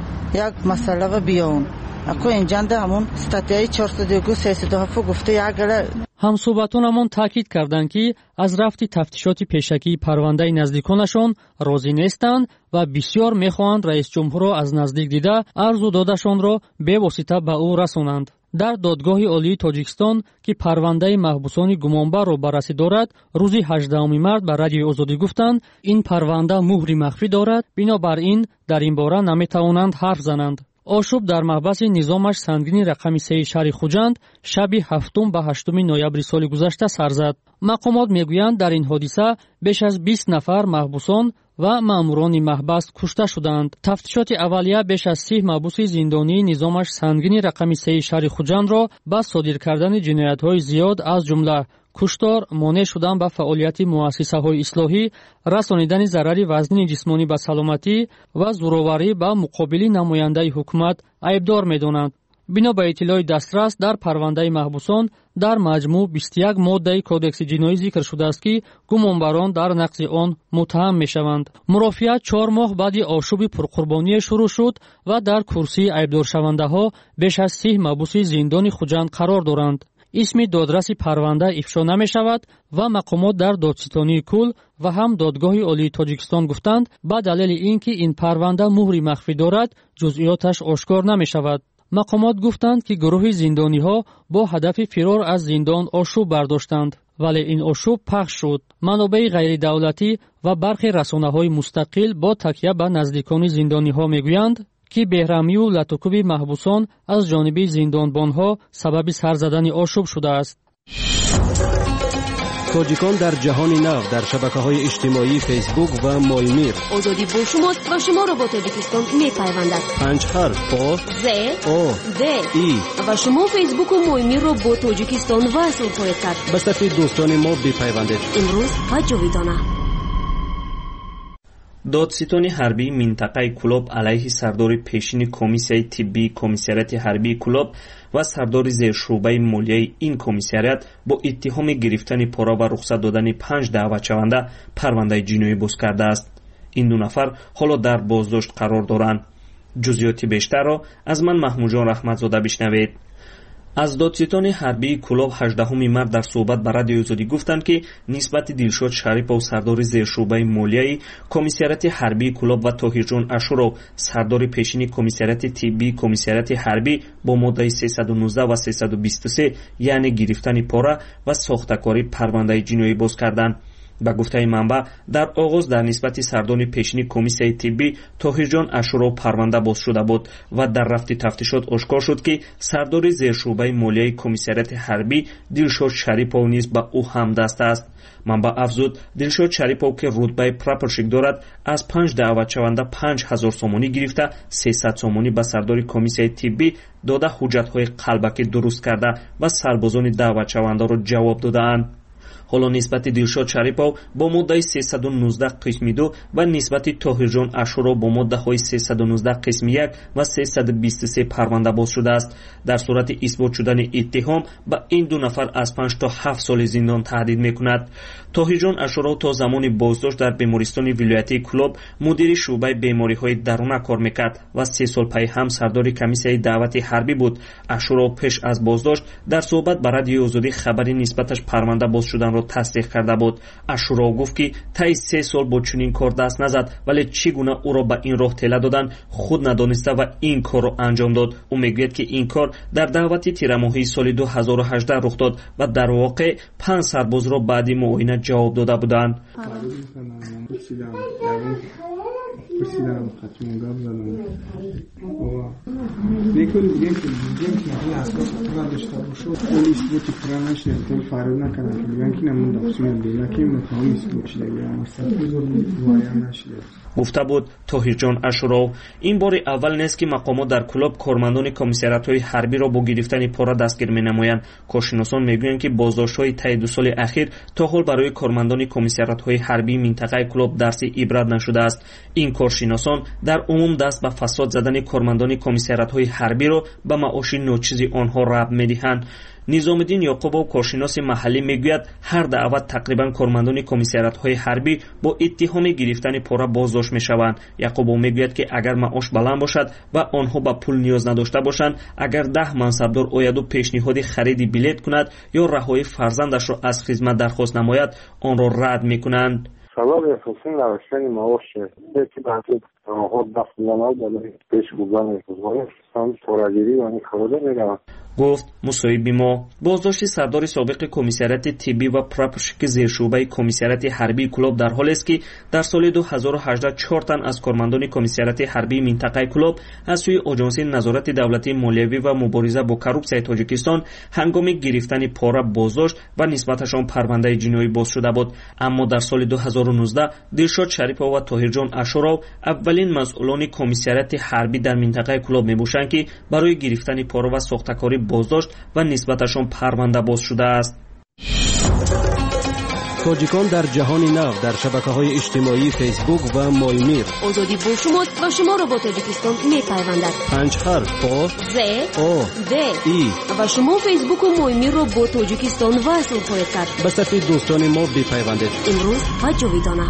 як масъаларо биёрон. ако инҷанда ҳамон статьяи чорсад и ду сесад и ҳафт гуфта ягала. ҳамсӯҳбатонамон таъкид карданд ки аз рафти тафтишоти пешакии парвандаи наздиконашон розӣ нестанд ва бисьёр мехоҳанд раисҷумҳурро аз наздик дида арзу додашонро бевосита ба ӯ расонанд. дар додгоҳи олии тоҷикистон ки парвандаи маҳбусони гумонбарро баррасӣ дорад, рӯзи ҳаждаҳуми март ба радиои озодӣ гуфтанд ин парванда муҳри махфӣ дорад, бинобар ин дар ин бора наметавонанд ҳарф зананд. ошуб дар маҳбаси низомаш сангини рақами сеи шаҳри хуҷанд шаби ҳафтум ба ҳаштуми ноябри соли гузашта сар зад. мақомот мегӯянд дар ин ҳодиса беш аз бист нафар маҳбусон ва маъмурони маҳбас кушта шуданд. тафтишоти аввалия беш аз сӣ маҳбуси зиндонии низомаш сангини рақами сеи шаҳри хуҷандро ба содир кардани ҷиноятҳои зиёд аз ҷумла куштор, монеъ шудан ба фаъолияти муассисаҳои ислоҳӣ, расонидани зарари вазнини ҷисмонӣ ба саломатӣ ва зӯроварӣ ба муқобили намояндаи ҳукумат айбдор медонанд. бино ба иттилои дастрас дар парвандаи маҳбусон дар маҷмӯъ бисту як моддаи кодекси ҷиноӣ зикр шудааст ки гумонбарон дар нақзи он муттаҳам мешаванд. мурофиат чор моҳ баъди ошуби пурқурбоние шурӯъ шуд ва дар курсии айбдоршавандаҳо беш аз сӣ маҳбуси зиндони хуҷанд қарор доранд. исми додраси парванда ифшо намешавад ва мақомот дар додситонии кул ва ҳам додгоҳи олии тоҷикистон гуфтанд ба далели ин ки ин парванда муҳри махфӣ дорад, ҷузъиёташ ошкор намешавад. мақомот гуфтанд ки гурӯҳи зиндониҳо бо ҳадафи фирор аз зиндон ошӯб бардоштанд, вале ин ошӯб пахш шуд. манобаи ғайридавлатӣ ва бархи расонаҳои мустақил бо такя ба наздикони зиндониҳо мегӯянд ки беҳрамию латукуби маҳбусон аз ҷониби зиндонбонҳо сабаби сар задани ошӯб шудааст. тоҷикон дар ҷаҳони нав дар шабакаҳои иҷтимоӣ фейсбук ва моймир. озодӣ бо шумост ва шуморо бо тоҷикистон мепайвандад. панҷ ҳарф о з о д и ва шумо фейсбуку моймирро бо тоҷикистон васл хоҳед кард. ба сафи дӯстони мо бипайвандед. имрӯз ва ҷовидона. додситони ҳарбии минтақаи Кӯлоб алайҳи сардори пешини комиссияи тиббии комиссарияти ҳарбии Кӯлоб ва сардори зершӯъбаи молияи ин комиссарият бо иттиҳоми гирифтани пора ва рухсат додани панҷ даъватшаванда парвандаи ҷиноӣ боз кардааст. ин ду нафар ҳоло дар боздошт қарор доранд. ҷузъиёти бештарро аз ман маҳмуҷон раҳматзода бишнавед. аз додситони ҳарбии Кӯлоб ҳаждаҳуми март дар суҳбат ба радиои озодӣ гуфтанд ки нисбати Дилшод Шарипов сардори зершӯъбаи молияи комиссарияти ҳарбии Кӯлоб ва Тоҳирҷон Ашуров сардори пешини комиссарияти тиббии комиссарияти ҳарбӣ бо моддаи сесаду нуздаҳ ва сесаду бисту се яъне гирифтани пора ва сохтакорӣ парвандаи ҷиноӣ боз карданд. ба гуфтаи манбаъ дар оғоз дар нисбати сардори пешини комиссияи тиббӣ Тоҳирҷон Ашуров парванда боз шуда буд ва дар рафти тафтишот ошкор шуд ки сардори зершӯъбаи молияи комиссарияти ҳарбӣ Дилшод Шарипов низ ба ӯ ҳамдаст аст. манбаъ афзуд, Дилшод Шарипов ки рутбаи прапорщик дорад, аз панҷ даъватшаванда панҷ ҳазор сомонӣ гирифта сесад сомонӣ ба сардори комиссияи тиббӣ дода ҳуҷҷатҳои қалбакӣ дуруст карда ва сарбозони даъватшавандаро ҷавоб додаанд. ҳоло нисбати Дилшод Шарипов бо моддаи сесаду нуздаҳ қисми ду ва нисбати Тоҳирҷон Ашуров бо моддаҳои сесаду нуздаҳ қисми як ва сесаду бисту се парванда боз шудааст. дар сурати исбот шудани иттиҳом ба ин ду нафар аз панҷ то ҳафт соли зиндон таҳдид мекунад. Тоҳирҷон Ашуров то замони боздошт дар бемористони вилоятии Кӯлоб мудири шуъбаи бемориҳои даруна кор мекард ва се сол пай ҳам сардори комиссияи даъвати ҳарбӣ буд. Ашуров пеш аз боздошт дар суҳбат ба радиои озодӣ хабари нисбаташ парванда боз шуданро тасдиқ карда буд. Ашуров гуфт ки таи се сол бо чунин кор даст назад, вале чӣ гуна ӯро ба ин роҳ тела доданд худ надониста ва ин корро анҷом дод. ӯ мегӯяд ки ин кор дар давати тирамоҳии соли ду ҳазору ҳаждаҳ рух дод ва дар воқеъ панҷ сарбозро баъди муоина ҷавоб дода буданд. پرسیدم خطمون گاب زدم میکنیم دیگه که دیگه که این اساس اطلاع داشته باشه پلیس بود اطلاع نشه تو فرار نکنه که میگن که نمون داخسیون دیگه که متهم اسموت شده یا مرسد بزرگ وایا نشده гуфта буд Тоҳирҷон Ашуров. ин бори аввал нест ки мақомот дар Кӯлоб кормандони комиссариятҳои ҳарбиро бо гирифтани пора дастгир менамоянд. коршиносон мегӯянд ки боздоштҳои таи ду соли ахир то ҳол барои кормандони комиссариятҳои ҳарбии минтақаи Кӯлоб дарси ибрат нашудааст. ин кор کارشناسان در عموم دست به فساد زدن کارمندان کمیساریات‌های حربی را به معاش ناچیز آنها ربط می‌دهند. نظام‌الدین یعقوبов کارشناس محلی میگوید هر دعوت تقریبا کارمندان کمیساریات‌های حربی با اتهام گرفتن پوره بازداشت می‌شوند. یعقوبov میگوید که اگر معاش بلند باشد و آنها به پول نیاز نداشته باشند، اگر ده منصبدار آید و پیشنهاد خرید بلیت کند یا رهایی فرزندش را از خدمت درخواست نماید، آن را رد می‌کنند. سبب اساسی نداشتن معاش یکی بحث آنها دست نماید برای پیش بردن روزگار هم پورگیری و این کارا می‌روند. گفت مصاحبه ما بازداشت سردار سابق کمیساریات طبی و پراپورشیک زیرشعبه کمیساریات حربی کلوب در حالی است که در سال دو هزار و هجده چهار تن از کارمندان کمیساریات حربی منطقه کلوب از سوی آژانس نظارت دولتی مالیوی و مبارزه با کروپسیای تاجیکستان هنگام گرفتن پاره بازداشت و نسبتشان پرونده جنایی باز شده بود. اما در سال دو هزار و نوزده دلشاد شریف‌ها و طاهرجان اشورov اولین مسئولان کمیساریات حربی در منطقه کلوب میباشند که برای گرفتن پاره و ساختکاری بازداشت و نسبتشان پرونده باز شده است. تاجیکان در جهان نو در شبکه‌های اجتماعی فیسبوک و مایمیر. آزادی با شماست و شما را با تاجیکستان می‌پیوندد. پنج حرف آ ز آ د ای و شما فیسبوک و مایمیر را با تاجیکستان وصل خواهید کرد. به صفحه دوستان ما بپیوندید. امروز و جاویدانه.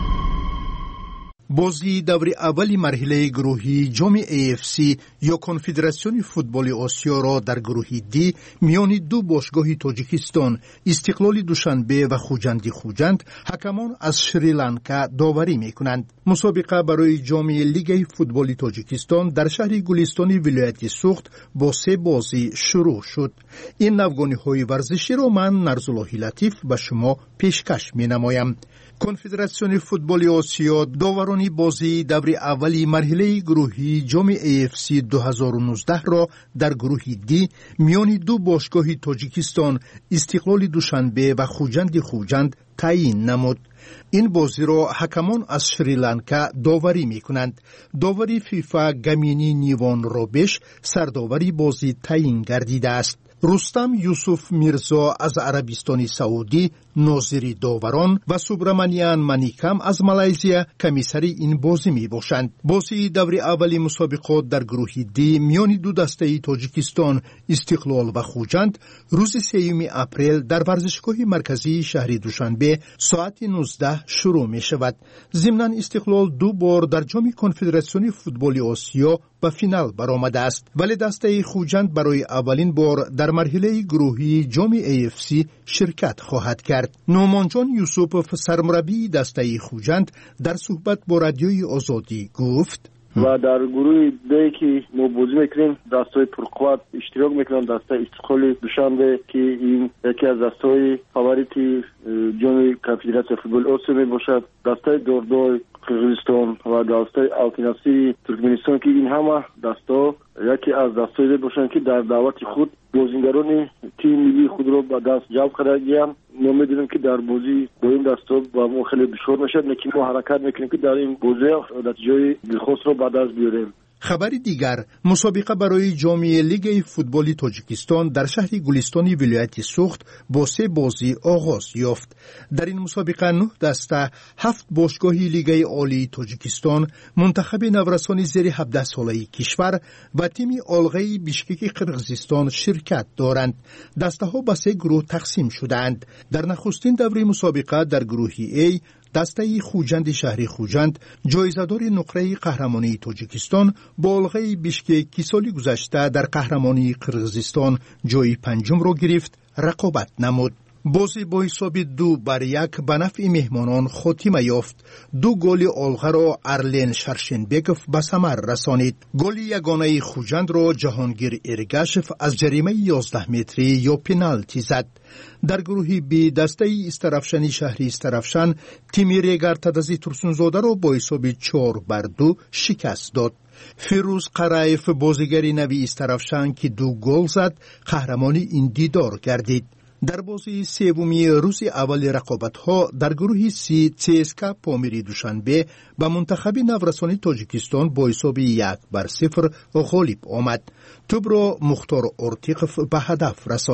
بازی دور اول مرحله گروهی جام ای اف سی یا کنفدراسیون فوتبال آسیا را در گروه دی میان دو باشگاه تاجیکستان استقلال دوشنبه و خوجند خوجند حکمان از شریلانکا داوری میکنند. مسابقه برای جام لیگ فوتبال تاجیکستان در شهر گلستان ولایت سوخت با سه بازی شروع شد. این نوگانی های ورزشی را من نرزالله لطیف به شما پیشکش می نمایم. کنفدراسیون فوتبال آسیا داورانی بازی دور اولی مرحله گروهی جام ای اف سی دو هزار و نوزده را در گروه دی میان دو باشگاه تاجیکستان استقلال دوشنبه و خوجند خوجند تعیین نمود. این بازی را حکمان از شریلانکا داوری می کنند. داوری فیفا گمینی نیوان روبش سرداوری بازی تعیین گردیده است. رستم یوسف میرزا از عربستان سعودی ناظر داوران و سوبرامانیان منیکم از مالایزیا کمیسری این بازی می باشند. بازی دور اولی مسابقات در گروه دی میان دو دسته تاجیکستان استقلال و خوجند روز سوم اپریل در ورزشگاه مرکزی شهر دوشنبه ساعت نوزده شروع می شود. ضمناً استقلال دو بار در جام کنفدراسیون فوتبال آسیا به فینال برآمده است، ولی دسته خوجند برای اولین بار در مرحله گروهی جام ای اف سی شرکت خواهد کرد. نومان جان یوسف سرمربی دسته خوجند در صحبت با رادیوی آزادی گفت و در گروه دی که ما بازی میکنیم دستای پرقوت اشتراک میکنن دسته استقلال دوشنبه که این یکی از دستای فاوریت جام کنفدراسیون فوتبال آسیا میباشد. دسته دوردوی قرقیزستان و دسته التیناسی ترکمنستان که این همه دستا یکی از دستایی باشند که در دعوت خود بازیگران تیم ملی خود را به دست جلب کرده گیرند. ما می‌دونیم که در بازی با این دستا با ما خیلی دشوار میشد، لیکن ما حرکت میکنیم که در این بازی نتیجه دلخواست را به دست بیاریم. خبر دیگر، مسابقه برای جام لیگ فوتبال تاجیکستان در شهر گلستان ولایت سوخت با سه بازی آغاز یافت. در این مسابقه نه دسته هفت باشگاه لیگ عالی تاجیکستان، منتخب نورسان زیر هفده ساله کشور و تیم آلغه بیشکک قرقیزستان شرکت دارند. دسته ها به سه گروه تقسیم شدند. در نخستین دوره مسابقه در گروه ای دسته خوجند شهر خوجند جایزه‌دار نقره قهرمانی تاجیکستان با الغه بیشکک که سال گذشته در قهرمانی قرقیزستان جای پنجم را گرفت رقابت نمود. بازی با حساب دو بر یک به نفع مهمانان خاتمه یافت. دو گل آلغه را ارلن شرشنبکف به ثمر رسانید. گل یگانه خوجند را جهانگیر ارگشف از جریمه یازده متری یا پنالتی زد. در گروه بی دسته استرافشانی شهری استرافشان تیم ریگر تدزی ترسونزاده را با حساب چهار بر دو شکست داد. فیروز قرایف بازیگری نوی استرافشان که دو گل زد قهرمانی این دیدار گردید. در بازی سومی روز اول رقابت‌ها در گروه سی چسکا پامیری دوشنبه به منتخب نورسان تاجیکستان با حساب یک بر صفر غالب آمد. توپ را مختار ارتیقف به هدف رسانید.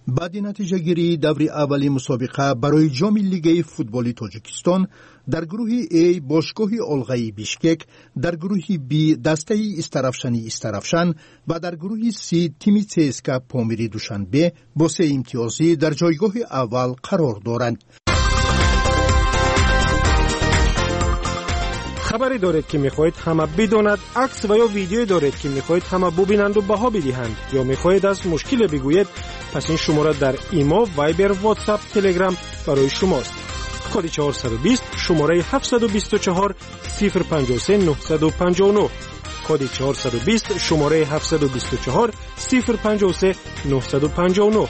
بعد نتیجه گیری دور اولی مسابقه برای جام لیگ فوتبال تاجیکستان در گروه A باشگاه الغای بیشکک، در گروه B دسته استرافشانی استرافشان و در گروه C تیم سیسکا پامیری دوشنبه با سه امتیازی در جایگاه اول قرار دارند. خبری دارید که میخواهید همه بداند، عکس و یا ویدیویی دارید که میخواهید همه ببینند و بها بدهند، یا میخواهید از مشکل بگویید، پس این شماره در ایما، وایبر، واتساپ، تلگرام برای شماست. کد چهارصد و بیست شماره هفتصد و بیست و چهار صفر پنجاه و سه نهصد و پنجاه و نه. کد چهارصد و بیست شماره هفتصد و بیست و چهار صفر پنجاه و سه نهصد و پنجاه و نه.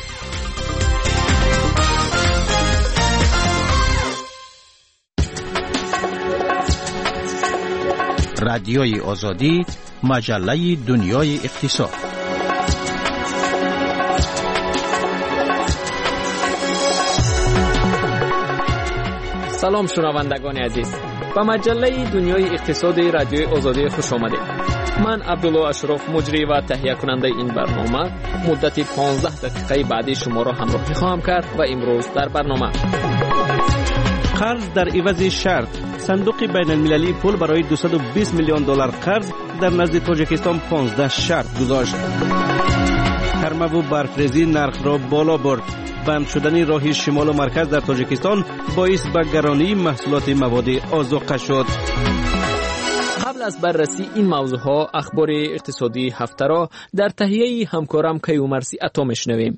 رادیوی آزادی، مجله دنیای اقتصاد. سلام شنوندگان عزیز، به مجله دنیای اقتصاد رادیوی آزادی خوش آمدید. من عبدالله اشرف مجری و تهیه کننده این برنامه مدت پانزده دقیقه بعدی شما را همراهی خواهم کرد و امروز در برنامه قرض در عوض شرط. صندوق بین المللی پول برای دویست و بیست میلیون دلار قرض در نزد تاجیکستان پانزده شرط گذاشت. گرما و برفریزی نرخ را بالا برد. بند شدن راه شمال و مرکز در تاجیکستان باعث به گرانی محصولات مواد آذوقه شد. قبل از بررسی این موضوعها اخبار اقتصادی هفته را در تهیه همکارم کیومرثی عطا میشنویم.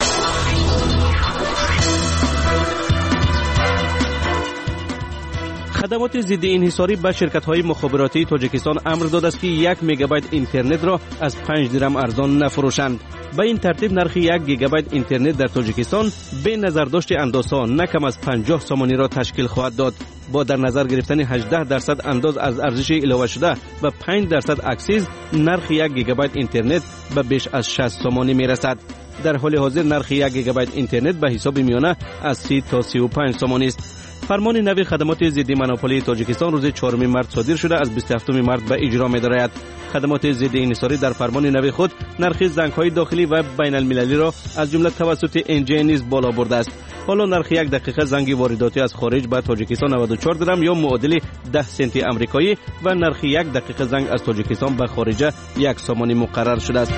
خدمات ضد انحصاری به شرکت‌های مخابراتی تاجیکستان امر داده است که یک مگابایت اینترنت را از پنج درم ارزان نفروشند. به این ترتیب نرخ یک گیگابایت اینترنت در تاجیکستان به نظرداشت اندازها نه کم از پنجاه سامانی را تشکیل خواهد داد. با در نظر گرفتن هجده درصد انداز از ارزش علاوه شده و پنج درصد اکسیز، نرخ یک گیگابایت اینترنت به بیش از شصت سامانی میرسد. در حال حاضر نرخ یک گیگابایت اینترنت به حساب میانه از سی تا سی و پنج سامانی است. فرمان نوی خدمات ضد مونوپولی تاجیکستان روز چهارم مارس صادر شده از بیست و هفتم مارس به اجرا می‌دارد. خدمات ضد انحصاری در فرمان نوی خود نرخ زنگ‌های داخلی و بین المللی را از جمله توسط انجی نیز بالا برده است. حالا نرخ یک دقیقه زنگ وارداتی از خارج به تاجیکستان نود و چهار درم یا معادل ده سنت آمریکایی و نرخ یک دقیقه زنگ از تاجیکستان به خارج یک سامانی مقرر شده است.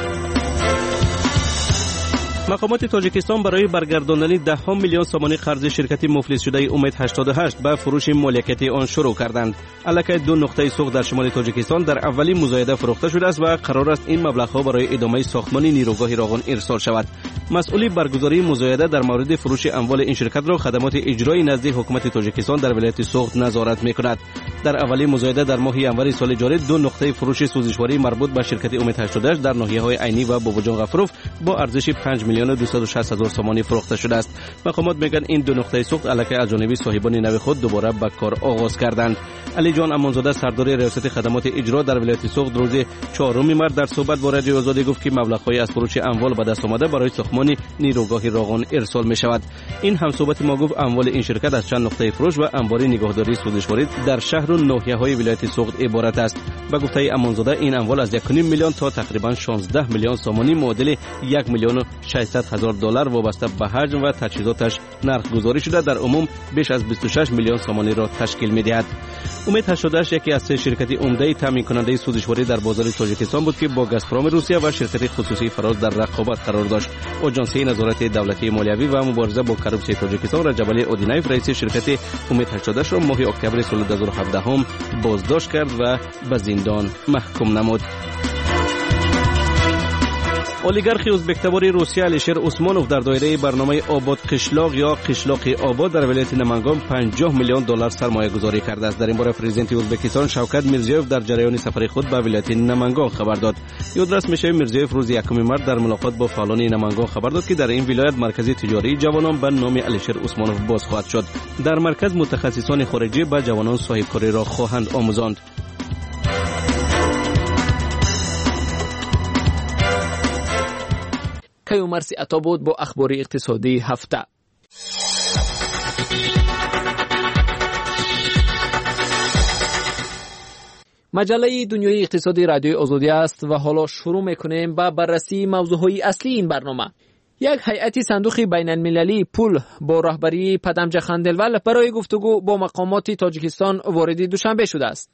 مقامات تاجیکستان برای برگرداندن ده میلیون سامانی قرض شرکت مفلس شده امید هشتاد و هشت به فروش مالکیت آن شروع کردند. الکی دو نقطه سوق در شمال تاجیکستان در اولی مزایده فروخته شده است و قرار است این مبلغ‌ها برای ادامه ساختمان نیروگاه راغون ارسال شود. مسئول برگزاری مزایده در مورد فروش اموال این شرکت را خدمات اجرایی نزد حکومت تاجیکستان در ولایت سوخت نظارت می‌کند. در اولی مزایده در ماه ینوری سال جاری دو نقطه فروش سوزشواری مربوط به شرکت امید هشتاد و هشت در ناحیه‌های عینی و باباجان غفروف با ارزش پنج میلیون و دویست و شصت هزار سامانی فروخته شده است. مقامات میگن این دو نقطه سوخت الکی از جانب صاحبان نوی خود دوباره به کار آغاز کردند. علی جان امانزاده سردار ریاست خدمات اجرا در ولایت سوخت روز چهارم مارس در صحبت با رادیو آزادی گفت که مبلغ‌های از فروش اموال به دست آمده برای ساختمان نیروگاه راغون ارسال می شود. این هم صحبت ما گفت اموال این شرکت از چند نقطه فروش و انبار نگهداری سوزشواری در شهر و ناحیه‌های ولایت سوخت عبارت است. به گفته امانزاده این اموال از یک و نیم میلیون تا تقریبا شانزده میلیون سامانی معادل یک میلیون و ششصد هزار دلار وابسته به حجم و تجهیزاتش نرخ گذاری شده در عموم بیش از بیست و شش میلیون سامانی را تشکیل می‌دهد. امید هشتاد و هشت یکی از سه شرکت عمده تامین کننده سوزشواری در بازار تاجیکستان بود که با گازپروم روسیه و شرکت خصوصی فراز در رقابت قرار داشت. آژانسی نظارت دولتی مالیوی و مبارزه با کروپسیون تاجیکستان رجب علی اودینایف رئیس شرکت امید هشتاد و هشت را ماه اکتبر سال دو هزار و هفده هم بازداشت کرد و به زندان محکوم نمود. اولیگارخ ازبک‌تبار روسیه الیشر عثمانوف در دایره برنامه آباد قشلاق یا قشلاق آباد در ولایت نمنگان پنجاه میلیون دلار سرمایه گذاری کرده است. در این باره پرزیدنت ازبکستان شوکت میرزیوف در جریان سفر خود به ولایت نمنگان خبر داد. یادرس میشه میرزیوف روز یکم مارس در ملاقات با فعالان نمنگان خبر داد که در این ولایت مرکز تجاری جوانان به نام الیشر عثمانوف باز خواهد شد. در مرکز متخصصان خارجی به جوانان صاحبکاری را خواهند آموزاند. کیومرثی عطا بود با اخبار اقتصادی هفته. مجله دنیای اقتصادی رادیوی آزادی است و حالا شروع میکنیم با بررسی موضوعهای اصلی این برنامه. یک هیئت صندوق بین المللی پول با رهبری پدمج خندلول برای گفتگو با مقامات تاجیکستان وارد دوشنبه شده است.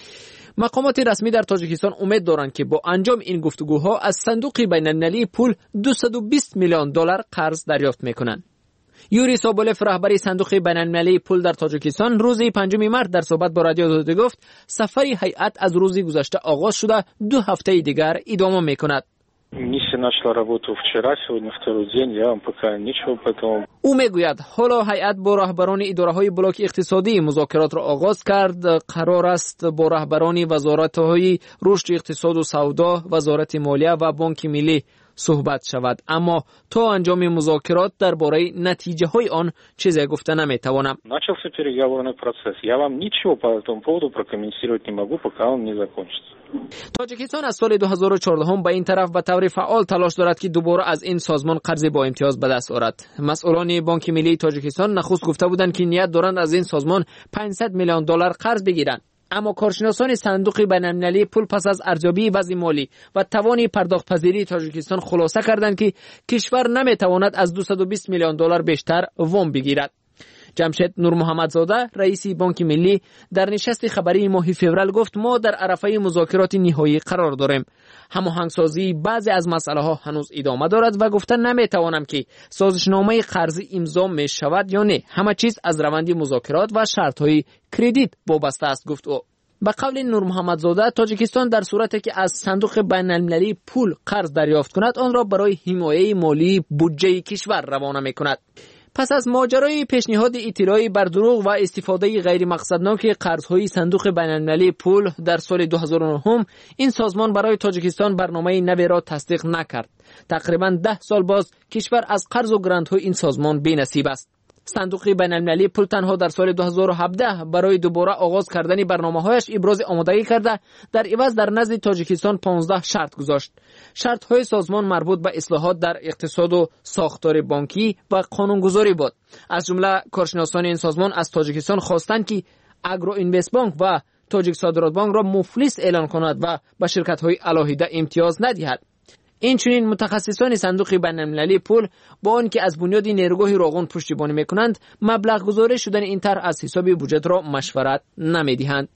مقامات رسمی در تاجیکستان امید دارند که با انجام این گفتگوها از صندوق بین المللی پول دویست و بیست میلیون دلار قرض دریافت میکنند. یوری سابولف رهبری صندوق بین المللی پول در تاجیکستان روز پنجم مارس در صحبت با رادیو آزادی گفت سفری هیئت از روز گذشته آغاز شده دو هفته دیگر ادامه میکند. Миссия начала работу вчера, сегодня второй день, я вам пока ничего потом. او میگوید حالا هیئت با رهبران اداره‌های بلاک اقتصادی مذاکرات را آغاز کرد. قرار است با رهبران وزارت‌های رشد اقتصاد و سودا، وزارت مالیه و بانک ملی صحبت شود، اما تا انجام مذاکرات درباره نتیجه های آن چیزی گفته نمیتوانم. Начался переговорный процесс. Я вам ничего по этому поводу прокомментировать не могу, пока он не закончится. تاجیکستان از سال دو هزار و چهارده به این طرف به طور فعال تلاش دارد که دوباره از این سازمان قرض با امتیاز به دست آورد. مسئولان بانک ملی تاجیکستان نخست گفته بودند که نیت دارند از این سازمان پانصد میلیون دلار قرض بگیرند. اما کارشناسان صندوق بین‌المللی پول پس از ارزیابی وضع مالی و توان پرداخت پذیری تاجیکستان خلاصه کردند که کشور نمیتواند از دویست و بیست میلیون دلار بیشتر وام بگیرد. جمشید نور محمدزاده رئیس بانک ملی در نشست خبری ماه فوریه گفت ما در عرصه مذاکرات نهایی قرار داریم. هماهنگسازی بعضی از مسئله ها هنوز ادامه دارد و گفته نمیتوانم که سازشنامه قرضی امضا می شود یا نه. همه چیز از روند مذاکرات و شرط های کردیت وابسته است گفت او. به قول نور محمدزاده تاجیکستان در صورتی که از صندوق بین المللی پول قرض دریافت کند آن را برای حمایت مالی بودجه کشور روانه می کند. پس از ماجرای پیشنهاد اطلاعی بر دروغ و استفاده غیر مقصدناک قرض‌های صندوق بین‌المللی پول در سال دو هزار و نه این سازمان برای تاجیکستان برنامه نوی را تصدیق نکرد. تقریباً ده سال باز کشور از قرض و گرانت‌های این سازمان بی‌نصیب است. صندوق بین‌المللی پول تنها در سال دو هزار و هفده برای دوباره آغاز کردن برنامه‌هایش ابراز آمادگی کرده در عوض در نزد تاجیکستان پانزده شرط گذاشت. شرط‌های سازمان مربوط به اصلاحات در اقتصاد و ساختار بانکی و قانونگذاری بود. از جمله کارشناسان این سازمان از تاجیکستان خواستند که اگرو اینوست بانک و تاجیک صادرات بانک را مفلس اعلان کند و به شرکت‌های علاهیده امتیاز ندهد. این چنین متخصصان صندوق بین‌المللی پول با آنکه از بنیاد نیروگاه راغون پشتیبانی میکنند مبلغ گذاری شدن این طرح از حساب بودجه را مشورت نمیدهند.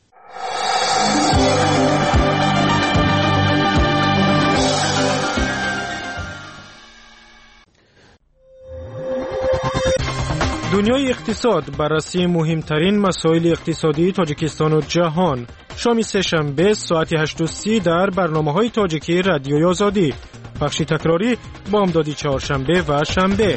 دنیای اقتصاد بررسی مهمترین مسائل اقتصادی تاجیکستان و جهان. شام سه‌شنبه ساعت هشت و سی در برنامه‌های تاجیکی رادیوی آزادی. بخش تکراری بامدادی چهارشنبه و شنبه.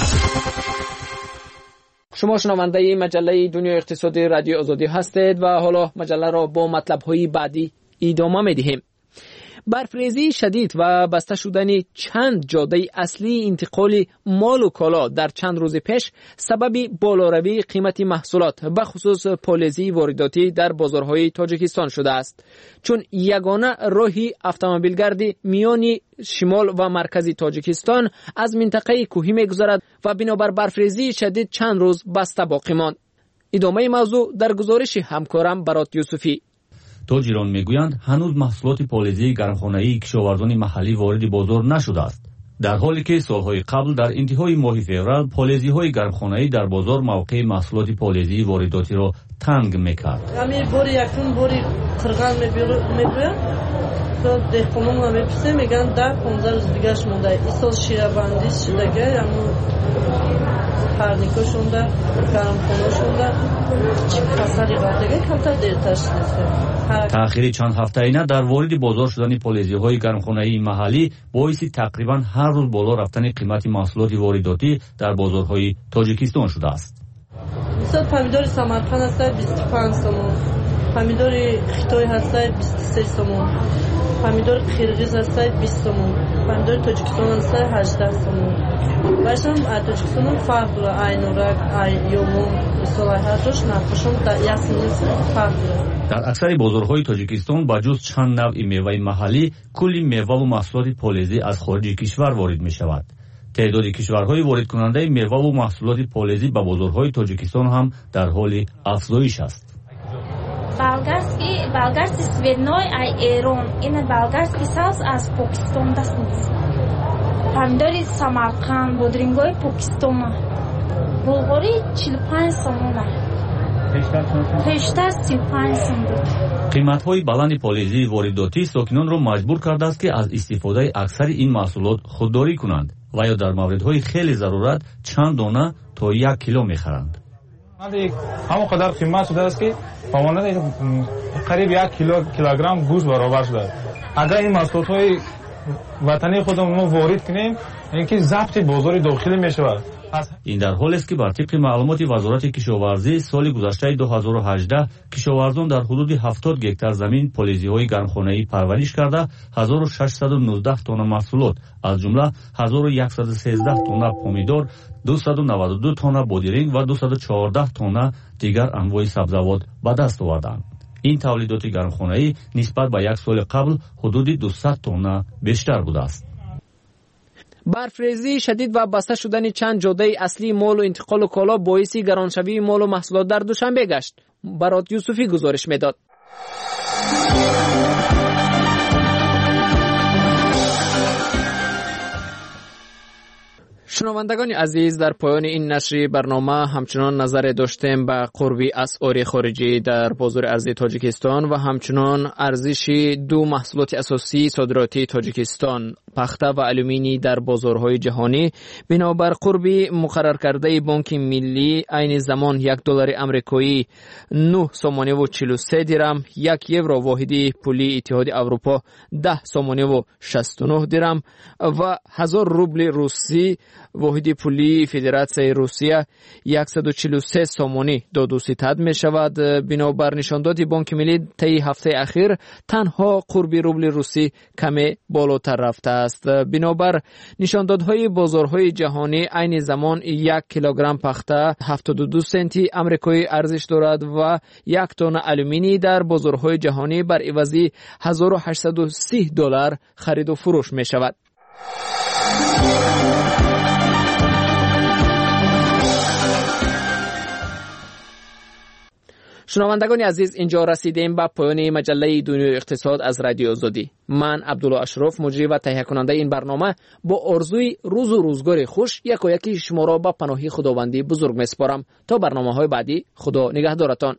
شما شنونده مجله دنیای اقتصادی رادیو آزادی هستید و حالا مجله را با مطلب‌های بعدی ادامه می‌دهیم. برفریزی شدید و بسته شدن چند جاده اصلی انتقال مال و کالا در چند روز پیش سبب بالاروی قیمت محصولات به خصوص پالیزی وارداتی در بازارهای تاجیکستان شده است، چون یگانه راهی اتومبیلگردی میان شمال و مرکزی تاجیکستان از منطقه کوهی می‌گذرد و بنابر برفریزی شدید چند روز بسته باقی ماند. ادامه موضوع در گزارش همکارم برات یوسفی. تاجران میگویند هنوز محصولات پالیزی گرمخانه‌ای کشاورزان محلی وارد بازار نشده است، در حالی که سالهای قبل در انتهای ماه فوریه پالیزی‌های گرمخانه‌ای در بازار موقع محصولات پالیزی وارداتی را تنگ می‌کرد. همین باری یکون باری قرغان می‌گویند تو دهقانان هم می‌پرسه میگن ده پانزده روز دیگه‌اش مونده. این سال شیره بندی شده همون پرنیکا شونده گرمخانه شونده فصلی قدگه کمتر دیرتر شده. تأخیر چند هفته اینه در وارد بازار شدن پالیزی‌های گرمخانه‌ای محلی باعث تقریباً هر روز بالا رفتن قیمت محصولات وارداتی در بازارهای تاجیکستان شده است. مثلا پمیدور سمرقند هست بیست و پنج سوم، پمیدور خیتای هست بیست و سه سوم، پمیدور قرغیز هست بیست سوم، پمیدور تاجیکستان هست هجده سوم. باشم تاجیکستان فرق داره، عینورک، ایومون، صلاحیتش نرخشون در یاسین فرق داره. در اکثر بازارهای تاجیکستان با جز چند نوع میوه محلی کلی میوه و محصولات پالیزی از خارج کشور وارد می شود. تعداد کشورهای وارد کننده میوه و محصولات پالیزی به بازارهای تاجیکستان هم در حال افزایش است. Болгарский, болгарский свиной ай эрон. Ин болгарский соус аз Покистан даст. помидори самарқанд бодрингои покистон булғори чил و پنج сомон пештар سی و پنج сом буд. қиматҳои баланди полизии воридотӣ сокинонро маҷбур кардааст ки аз истифодаи аксари ин маҳсулот худдорӣ кунанд ва ё дар мавридҳои хеле зарурат чанд дона то як кило мехаранд. ҳамон қадар қимат шудааст ки ба монанди қариб як килограмм гӯшт баробар шудааст. агар ин маҳсулотҳои ватании худамон ворид кунем ин ки забти бозори дохилӣ мешавад. ин дар ҳолест ки бар тибқи маълумоти вазорати кишоварзӣ соли гузаштаи ду ҳазору ҳаждаҳ кишоварзон дар ҳудуди ҳафтод гектар замин полизиҳои гармхонаӣ парвариш карда ҳазору шашсаду нуздаҳ тонна маҳсулот аз ҷумла ҳазору яксаду сездаҳ тонна помидор, дусаду наваду ду тонна бодиринг ва дусаду чордаҳ тонна дигар анвои сабзавот ба даст оварданд. ин тавлидоти гармхонаӣ нисбат ба як соли қабл ҳудуди дусад тонна бештар будааст. барфрезии шадид ва баста шудани чанд ҷоддаи аслии молу интиқолу коло боиси гароншавии молу маҳсулот дар душанбе гашт. барот юсуфӣ гузориш медод. шунавандагони азиз, дар поёни ин нашри барнома ҳамчунон назаре доштем ба қурби асъори хориҷӣ дар бозори арзии тоҷикистон ва ҳамчунон арзиши ду маҳсулоти асосии содиротии тоҷикистон, пахта ва алюминий дар бозорҳои ҷаҳонӣ. бинобар қурби муқарраркардаи бонки миллӣ айни замон як доллари амрикоӣ нӯҳ сомониву чилу се дирам, як евро воҳиди пулии иттиҳоди аврупо даҳ сомониву шасту нӯҳ дирам ва ҳазор рубли русӣ воҳиди пулии Федератсияи Русия яксаду чилу се сомонӣ доду ситад мешавад. бинобар нишондоди бонки миллӣ таи ҳафтаи ахир танҳо қурби рубли русӣ каме болотар рафтааст. бинобар нишондодҳои бозорҳои ҷаҳонӣ айни замон як килограмм пахта ҳафтоду ду сенти амрикоӣ арзиш дорад ва як тонна алюминий дар бозорҳои ҷаҳонӣ бар ивази ҳазору ҳаштсаду си доллар хариду фурӯш мешавад. шунавандагони азиз, инҷо расидем ба поёни маҷаллаи Дунёи иқтисод аз Радиои Озодӣ. ман Абдулло Ашроф, муҷрӣ ва таҳиякунандаи ин барнома, бо орзуи рӯзу рӯзгори хуш якояки шуморо ба паноҳи худованди бузург меспорам. то барномаҳои баъдӣ, худо нигаҳдоратон.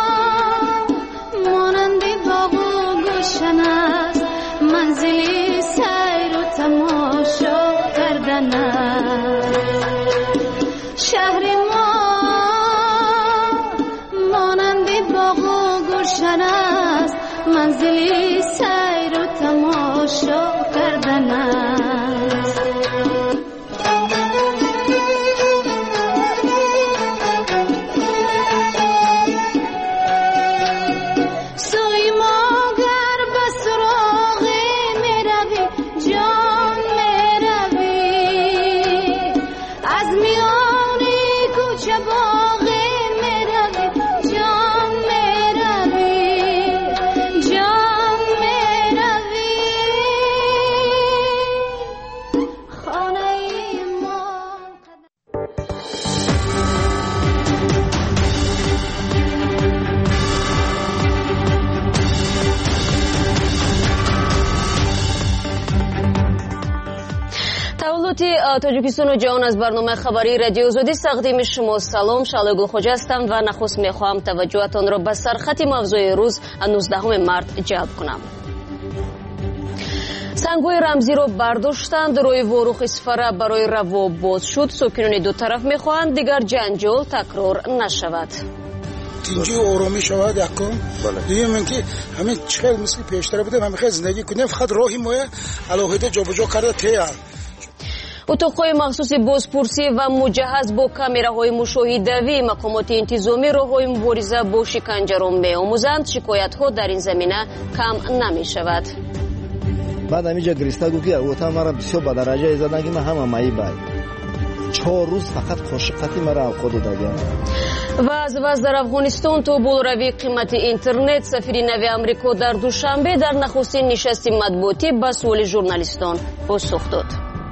منزلی منزلی سیر و تماشا کردن است. سوی ما گر به سراغ می روی جان می روی، از میان کوچه باغ می روی جان می روی، جان می روی. خانه ما таваллути тоҷикистону ҷаҳон аз барномаи хабарии радиои озодӣ тақдими шумо салом. Шалегул хоҷа ҳастам ва нахуст мехоҳам таваҷҷӯҳатонро ба сархати мавзӯи рӯз нуздаҳуми март ҷалб кунам. сангҳои рамзиро бардоштанд, роҳи ворух Исфара барои раво боз шуд. сокинони ду тараф мехоҳанд дигар ҷанҷол такрор нашавад. тинҷи оромӣ шавад якум. дуюм ин ки ҳамин чӣ хел мисли пештара будем ҳамин хел зиндагӣ кунем, фақат роҳи моя алоҳида ҷобаҷо карда тея. утоқҳои махсуси бозпурсӣ ва муҷаҳҳаз бо камераҳои мушоҳидавӣ мақомоти интизомӣ роҳҳои мубориза бо шиканҷаро меомӯзанд. шикоятҳо дар ин замина кам намешавад. баъд ҳаминҷа гириста гуфт ки ота мара бисёр ба дараҷае задан ки ман ҳама маи бай чор рӯз фақат қошиқати мара авқо додагам. ваз ваз дар афғонистон то болоравии қимати интернет. сафири нави амрико дар душанбе дар нахустин нишасти матбуотӣ ба суоли журналистон посух дод.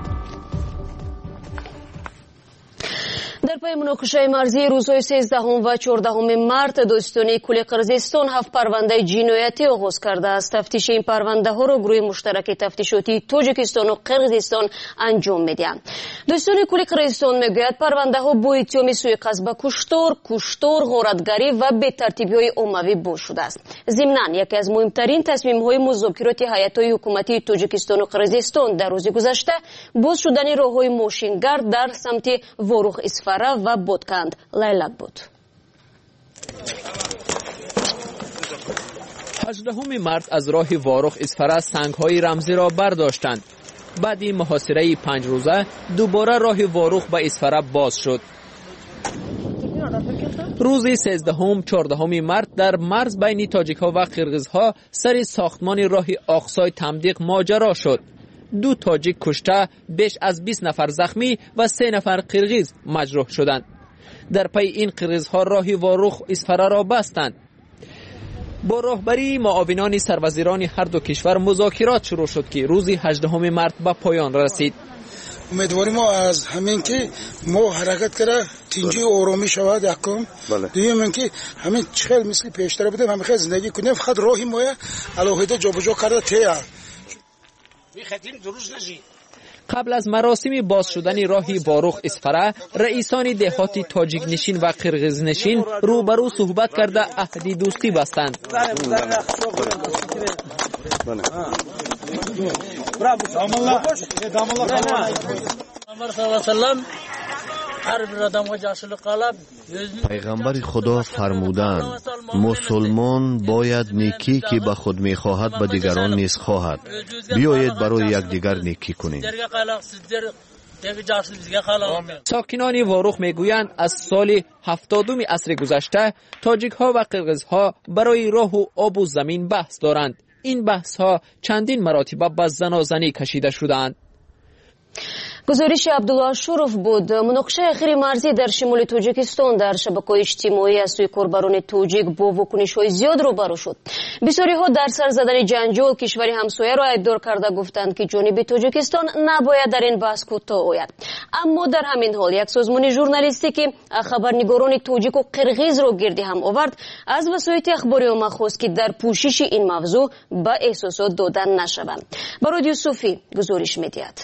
дар пайи муноқишаи марзии рӯзҳои сездаҳум ва чордаҳуми март доистонии кӯли қирғизистон ҳафт парвандаи ҷиноятӣ оғоз кардааст. тафтиши ин парвандаҳоро гурӯҳи муштараки тафтишотии тоҷикистону қирғизистон анҷом медиҳад. доистонии кӯли қирғизистон мегӯяд парвандаҳо бо иттиҳоми суиқасд ба куштор, куштор, ғоратгарӣ ва бетартибиҳои оммавӣ боз шудааст. зимнан яке аз муҳимтарин тасмимҳои музокироти ҳайатҳои ҳукуматии тоҷикистону қирғизистон дар рӯзи гузашта боз шудани роҳҳои мошингард дар самти ворух Исфара ва Ботканд лайлак буд. ҳаждаҳуми март аз роҳи ворух Исфара сангҳои рамзиро бардоштанд. баъди муҳосираи панҷрӯза дубора роҳи ворух ба Исфара боз шуд. рӯзи сездаҳум чордаҳуми март дар марз байни тоҷикҳо ва қирғизҳо сари сохтмони роҳи Оқсой Тамдиқ моҷаро шуд. ду тоҷик кушта, беш аз бист нафар захмӣ ва се нафар қирғиз маҷрӯҳ шуданд. дар пайи ин қирғизҳо роҳи ворух Исфараро бастанд. бо роҳбарии муовинони сарвазирони ҳарду кишвар музокирот шурӯъ шуд ки рӯзи ҳаждаҳуми март ба поён расид. умедвори мо аз ҳамин ки мо ҳаракат кара тинҷи оромӣ шавад якум. дуюм ин ки ҳамин чӣ хел мисли пештара будем ҳамин хел зиндагӣ кунем, фақат роҳи моя алоҳида ҷобаҷо карда тея. қабл аз маросими боз шудани роҳи ворух Исфара, раисони деҳоти тоҷикнишин ва қирғизнишин рӯбарӯ суҳбат карда аҳди дӯстӣ бастанд. пайғамбари худо фармуданд мусулмон бояд некӣ ки ба худ мехоҳад ба дигарон низ хоҳад. биёед барои якдигар некӣ кунем. сокинони ворух мегӯянд аз соли ҳафтодуми асри гузашта тоҷикҳо ва қирғизҳо барои роҳу обу замин баҳс доранд. ин баҳсҳо чандин маротиба ба занозанӣ кашида шудаанд. гузориши Абдулло Ашуров буд. муноқишаи ахири марзӣ дар шимоли Тоҷикистон дар шабакаҳои иҷтимоӣ аз сӯи корбарони тоҷик бо вокунишҳои зиёд рӯбарӯ шуд. бисёриҳо дар сар задани ҷанҷол кишвари ҳамсояро айбдор карда гуфтанд ки ҷониби Тоҷикистон набояд дар ин баҳс кӯтоҳ ояд. аммо дар ҳамин ҳол як созмони журналистӣ ки хабарнигорони тоҷику қирғизро гирди ҳам овард, аз васоити ахбори омма хост ки дар пӯшиши ин мавзӯъ ба эҳсосот дода нашаванд. бароди Юсуфӣ гузориш медиҳад.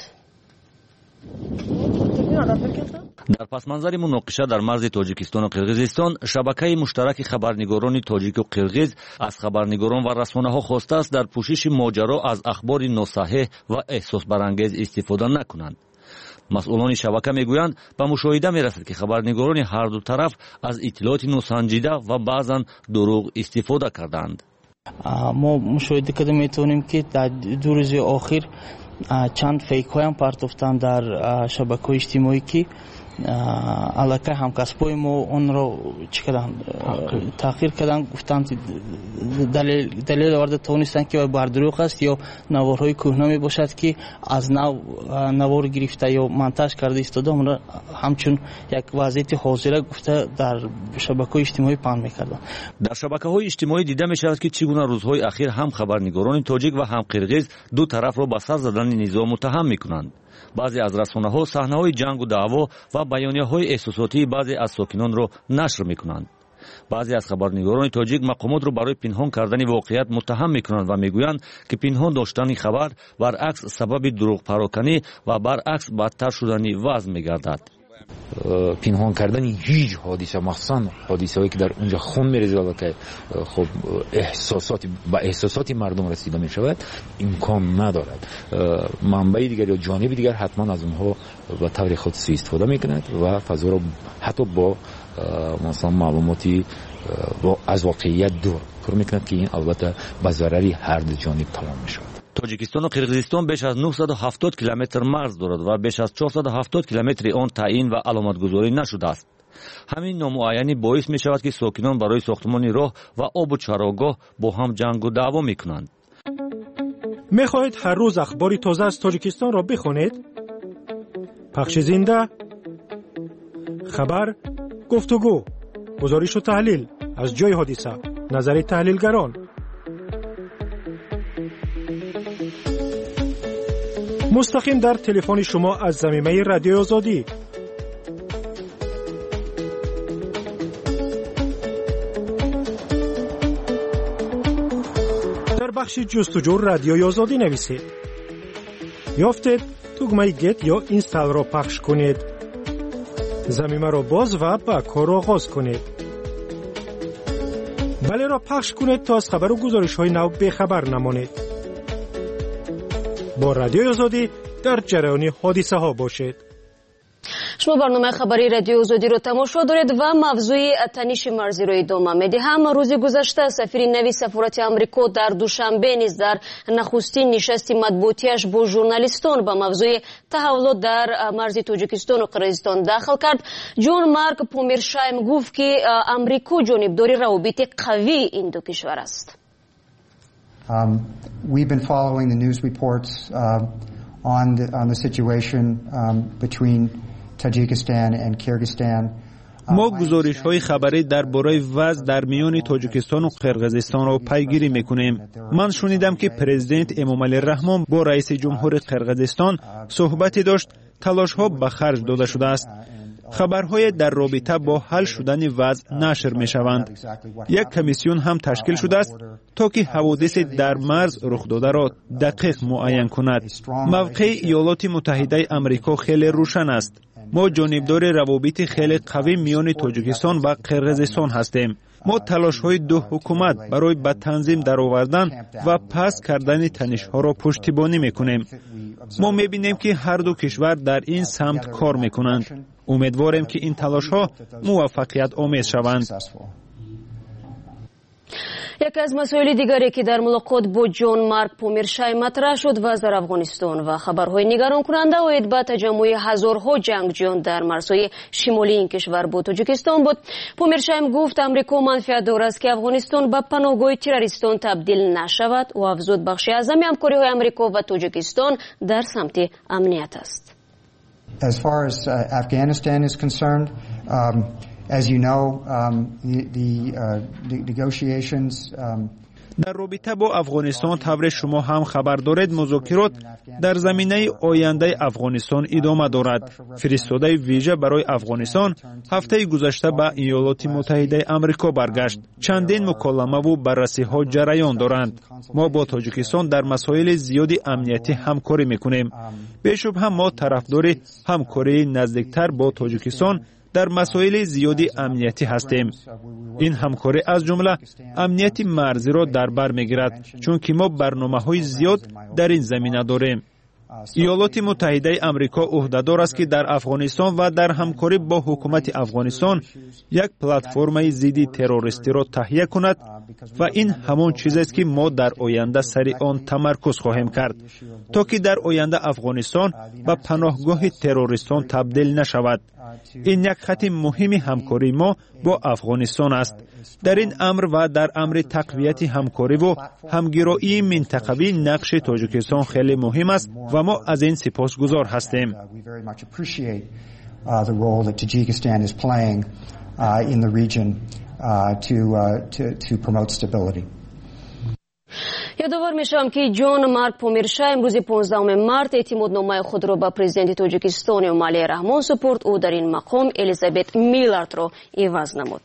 дар пасманзари муноқиша дар марзи тоҷикистону қирғизистон шабакаи муштараки хабарнигорони тоҷику қирғиз аз хабарнигорон ва расонаҳо хостааст дар пӯшиши моҷаро аз ахбори носаҳеҳ ва эҳсосбарангез истифода накунанд. масъулони шабака мегӯянд ба мушоҳида мерасад ки хабарнигорони ҳарду тараф аз иттилоъоти носанҷида ва баъзан дурӯғ истифода карданд. ما مشاهده کرده میتونیم که در دو روز آخر چند فیک های هم پرتافتن در شبکه‌های اجتماعی که علاقه همکسبای ما اون رو چی کردن تأخیر کردن، گفتن دلیل دلیل آورده تونستن که بر دروغ است یا نوارهای کهنه می باشد که از نو نوار گرفته یا منتج کرده استاده اون را همچون یک وضعیت حاضره گفته در شبکه‌های اجتماعی پخش می‌کردن. در شبکه‌های اجتماعی دیده می‌شود که چگونه روزهای اخیر هم خبرنگاران تاجیک و هم قرغیز دو طرف را به سر زدن نظام متهم می‌کنند. بعضی از رسانه‌ها صحنه‌های جنگ و دعوا و بیانیه‌های احساساتی بعضی از ساکنان را نشر می‌کنند. بعضی از خبرنگاران تاجیک مقامات را برای پنهان کردن واقعیت متهم می‌کنند و می‌گویند که پنهان داشتن خبر برعکس سبب دروغ پراکنی و برعکس بدتر شدن وضع می‌گردد. پنهان کردن هیچ حادثه، مخصوصا حادثه‌ای که در اونجا خون می‌ریزه که خب احساسات با احساسات مردم رسیده می‌شود امکان ندارد. منبع دیگر یا جانب دیگر حتما از اونها به طور خود سوء استفاده می‌کند و فضا را حتی با مثلا معلوماتی با از واقعیت دور پر می‌کند که این البته به ضرر هر دو جانب تمام می‌شود. تاجیکستان و قرغیزستان بیش از نهصد و هفتاد کیلومتر مرز دارد و بیش از چهارصد و هفتاد کیلومتر آن تعیین و علامتگذاری نشده است. همین نامعینی باعث می شود که ساکنان برای ساختمان راه و آب و چراگاه با هم جنگ و دعوا می کنند. می خواهید هر روز اخباری تازه از تاجیکستان را بخوانید؟ پخش زنده، خبر، گفتگو، گزارش و تحلیل از جای حادثه، نظر تحلیلگران. مستقیم در تلفن شما از زمینه رادیو آزادی. در بخش جستجو رادیو آزادی نویسید. یافتید تگمه گت یا اینستال را پخش کنید. زمینه را باز و با کار آغاز کنید. بله را پخش کنید تا از خبر و گزارش های نو بخبر نمانید. با رادیو آزادی در جریان حادثه ها باشید. شما برنامه خبری رادیو آزادی رو تماشا دارید و موضوع تنش مرزی رو ادامه میدیم. روز گذشته سفیر نوی سفارت آمریکا در دوشنبه نیز در نخستین نشست مطبوعاتیش با ژورنالیستان به موضوع تحولات در مرز تاجیکستان و قرغیزستان داخل کرد. جون مارک پومرشایم گفت که آمریکا جانبداری روابط قوی این دو کشور است. Um, we've been following the news reports uh, on the on the situation um, between Tajikistan and Kyrgyzstan. ما گزارش‌های خبری درباره وضع در میان تاجیکستان و قرغیزستان را پیگیری می‌کنیم. من شنیدم که پرزیدنت امامعلی رحمان با رئیس جمهور قرغیزستان صحبتی داشت. تلاش‌ها به خرج داده شده است. خبرهای در رابطه با حل شدن وضع نشر می شوند. یک کمیسیون هم تشکیل شده است تا که حوادث در مرز رخ داده را دقیق معین کند. موقع ایالات متحده آمریکا خیلی روشن است. ما جانبدار روابط خیلی قوی میان تاجیکستان و قرغیزستان هستیم. ما تلاش‌های دو حکومت برای به تنظیم درآوردن و پس کردن تنش‌ها را پشتیبانی می‌کنیم. ما می‌بینیم که هر دو کشور در این سمت کار می‌کنند. امیدواریم که این تلاش‌ها موفقیت آمیز شوند. یکی از مسائل دیگری که در ملاقات با جون مارک پومرشایم مطرح شد وضع افغانستان و خبرهای نگران کننده اوید به تجمع هزارها جنگجویان در مرزهای شمالی این کشور با تاجیکستان بود. پومرشایم گفت آمریکا منفعت دارد است که افغانستان به پناهگاه تروریستان تبدیل نشود و افزود بخشی از همکاری‌های آمریکا و تاجیکستان در سمت امنیت است. As far as uh, Afghanistan is concerned, um, as you know, um, the, the, uh, the negotiations um, در رابطه با افغانستان طور شما هم خبر دارید مذاکرات در زمینه آینده افغانستان ادامه دارد. فرستاده ویژه برای افغانستان هفته گذشته به ایالات متحده آمریکا برگشت. چندین مکالمه و بررسی ها جریان دارند. ما با تاجیکستان در مسائل زیادی امنیتی همکاری میکنیم. بیشتر ما طرفدار همکاری نزدیکتر با تاجیکستان در مسائل زیادی امنیتی هستیم. این همکاری از جمله امنیت مرزی را در بر میگیرد چون که ما برنامه‌های زیاد در این زمینه داریم. ایالات متحده آمریکا عهده‌دار است که در افغانستان و در همکاری با حکومت افغانستان یک پلتفرم ضد تروریستی را تهیه کند و این همان چیزی است که ما در آینده سر آن تمرکز خواهیم کرد تا که در آینده افغانستان به پناهگاه تروریستان تبدیل نشود. این یک خط مهم همکاری ما با افغانستان است. در این امر و در امر تقویت همکاری و همگرایی منطقوی نقش تاجیکستان خیلی مهم است و ما از این سپاسگزار هستیم. یادآور میشم که جان مارک پومیرشا امروز پانزدهم مارت اعتمادنامه خود را به پرزیدنت تاجیکستان امالی رحمان سپرد. او در این مقام الیزابت میلارد را عوض نمود.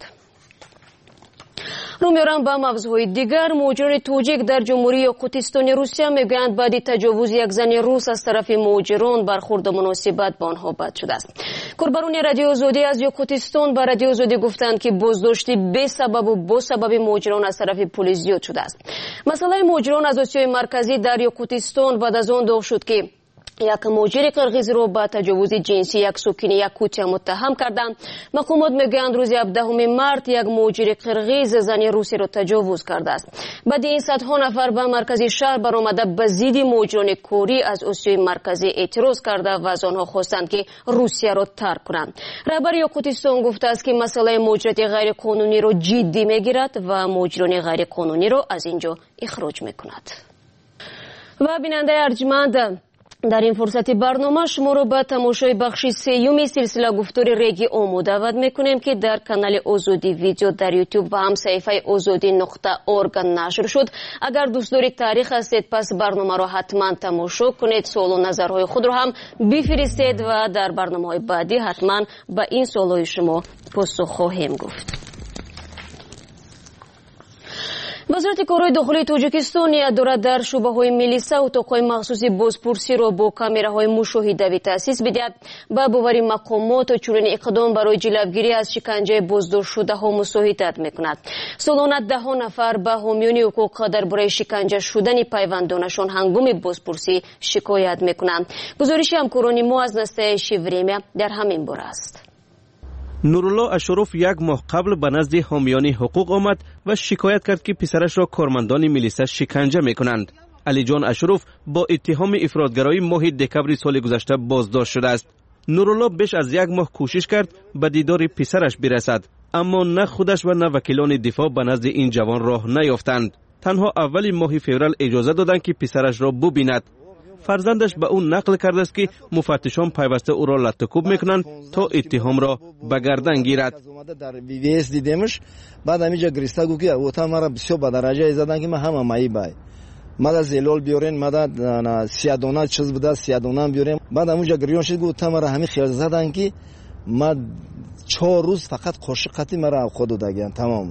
رو میارم به موضوع دیگر. مهاجران تاجیک در جمهوری یاقوتستان روسیه میگویند بعد تجاوز یک زن روس از طرف مهاجران برخورد مناسبت با آنها بد شده است. کاربران رادیو آزادی از یاقوتستان به رادیو آزادی گفتند که بازداشت بی سبب و با سبب مهاجران از طرف پلیس زیاد شده است. مسئله مهاجران از آسیای مرکزی در یاقوتستان بعد از آن داغ شد که یک مهاجر قرغیز را با تجاوز جنسی یک ساکن یاکوتیا متهم کردند. مقامات میگویند روز هفدهم مارت یک مهاجر قرغیز زن روسی را تجاوز کرده است. بعد این صدها نفر به مرکز شهر برآمده به ضد مهاجران کوری از آسیای مرکزی اعتراض کرده و از آنها خواستند که روسیه را ترک کنند. رهبر یاقوتستان گفته است که مسئله مهاجرت غیر قانونی را جدی میگیرد و مهاجران غیر قانونی را از اینجا اخراج میکند. و بیننده ارجمند، در این فرصت برنامه شما رو به تماشای بخش سیومی سلسله گفتار ریگی اومو دعوت میکنیم که در کانال آزادی ویدیو در یوتیوب و هم صفحه آزادی نقطه اورگ نشر شد. اگر دوست دارید تاریخ هستید پس برنامه رو حتما تماشا کنید. سوال و نظرهای خود رو هم بفرستید و در برنامه‌های بعدی حتما به این سوالهای شما پاسخ خواهیم گفت. وزارت کارهای داخلی تاجیکستان دارد در شعبه‌های میلیسا اتاق‌های مخصوص بازپرسی را با کامراهای مشاهده‌ای تأسیس بدهد. با باور مقامات چنین اقدام برای جلوگیری از شکنجه بازداشت شده‌ها مساعدت می‌کند. سالانه ده نفر به حامیان حقوق درباره شکنجه شدن پیوندانشان هنگام بازپرسی شکایت می‌کنند. گزارش همکاران ما از نسته شیوریم در همین باره است. نورالله اشرف یک ماه قبل به نزد حامیان حقوق آمد و شکایت کرد که پسرش را کارمندان میلیسا شکنجه میکنند. علی جان اشرف با اتهام افراطگرایی ماه دکبر سال گذشته بازداشت شده است. نورالله بیش از یک ماه کوشش کرد به دیدار پسرش برسد، اما نه خودش و نه وکیلان دفاع به نزد این جوان راه نیافتند. تنها اول ماه فوریه اجازه دادند که پسرش را ببیند. فرزندش به اون نقل کرده است که مفتشان پیوسته او را لطکوب میکنند تا اتهام را به گردن گیرد. در وی وی اس دیدمش، بعد همینجا گریستا گو که اوتا مرا بسیار به درجه زدن که من همه مایی بای مادا زلول بیورین مادا سیادونا چیز بوده سیادونا بیورین. بعد همونجا گریون شد گو اوتا مرا همین خیال زدن که ما چهار روز فقط قاشقتی مرا خود دادن تمام.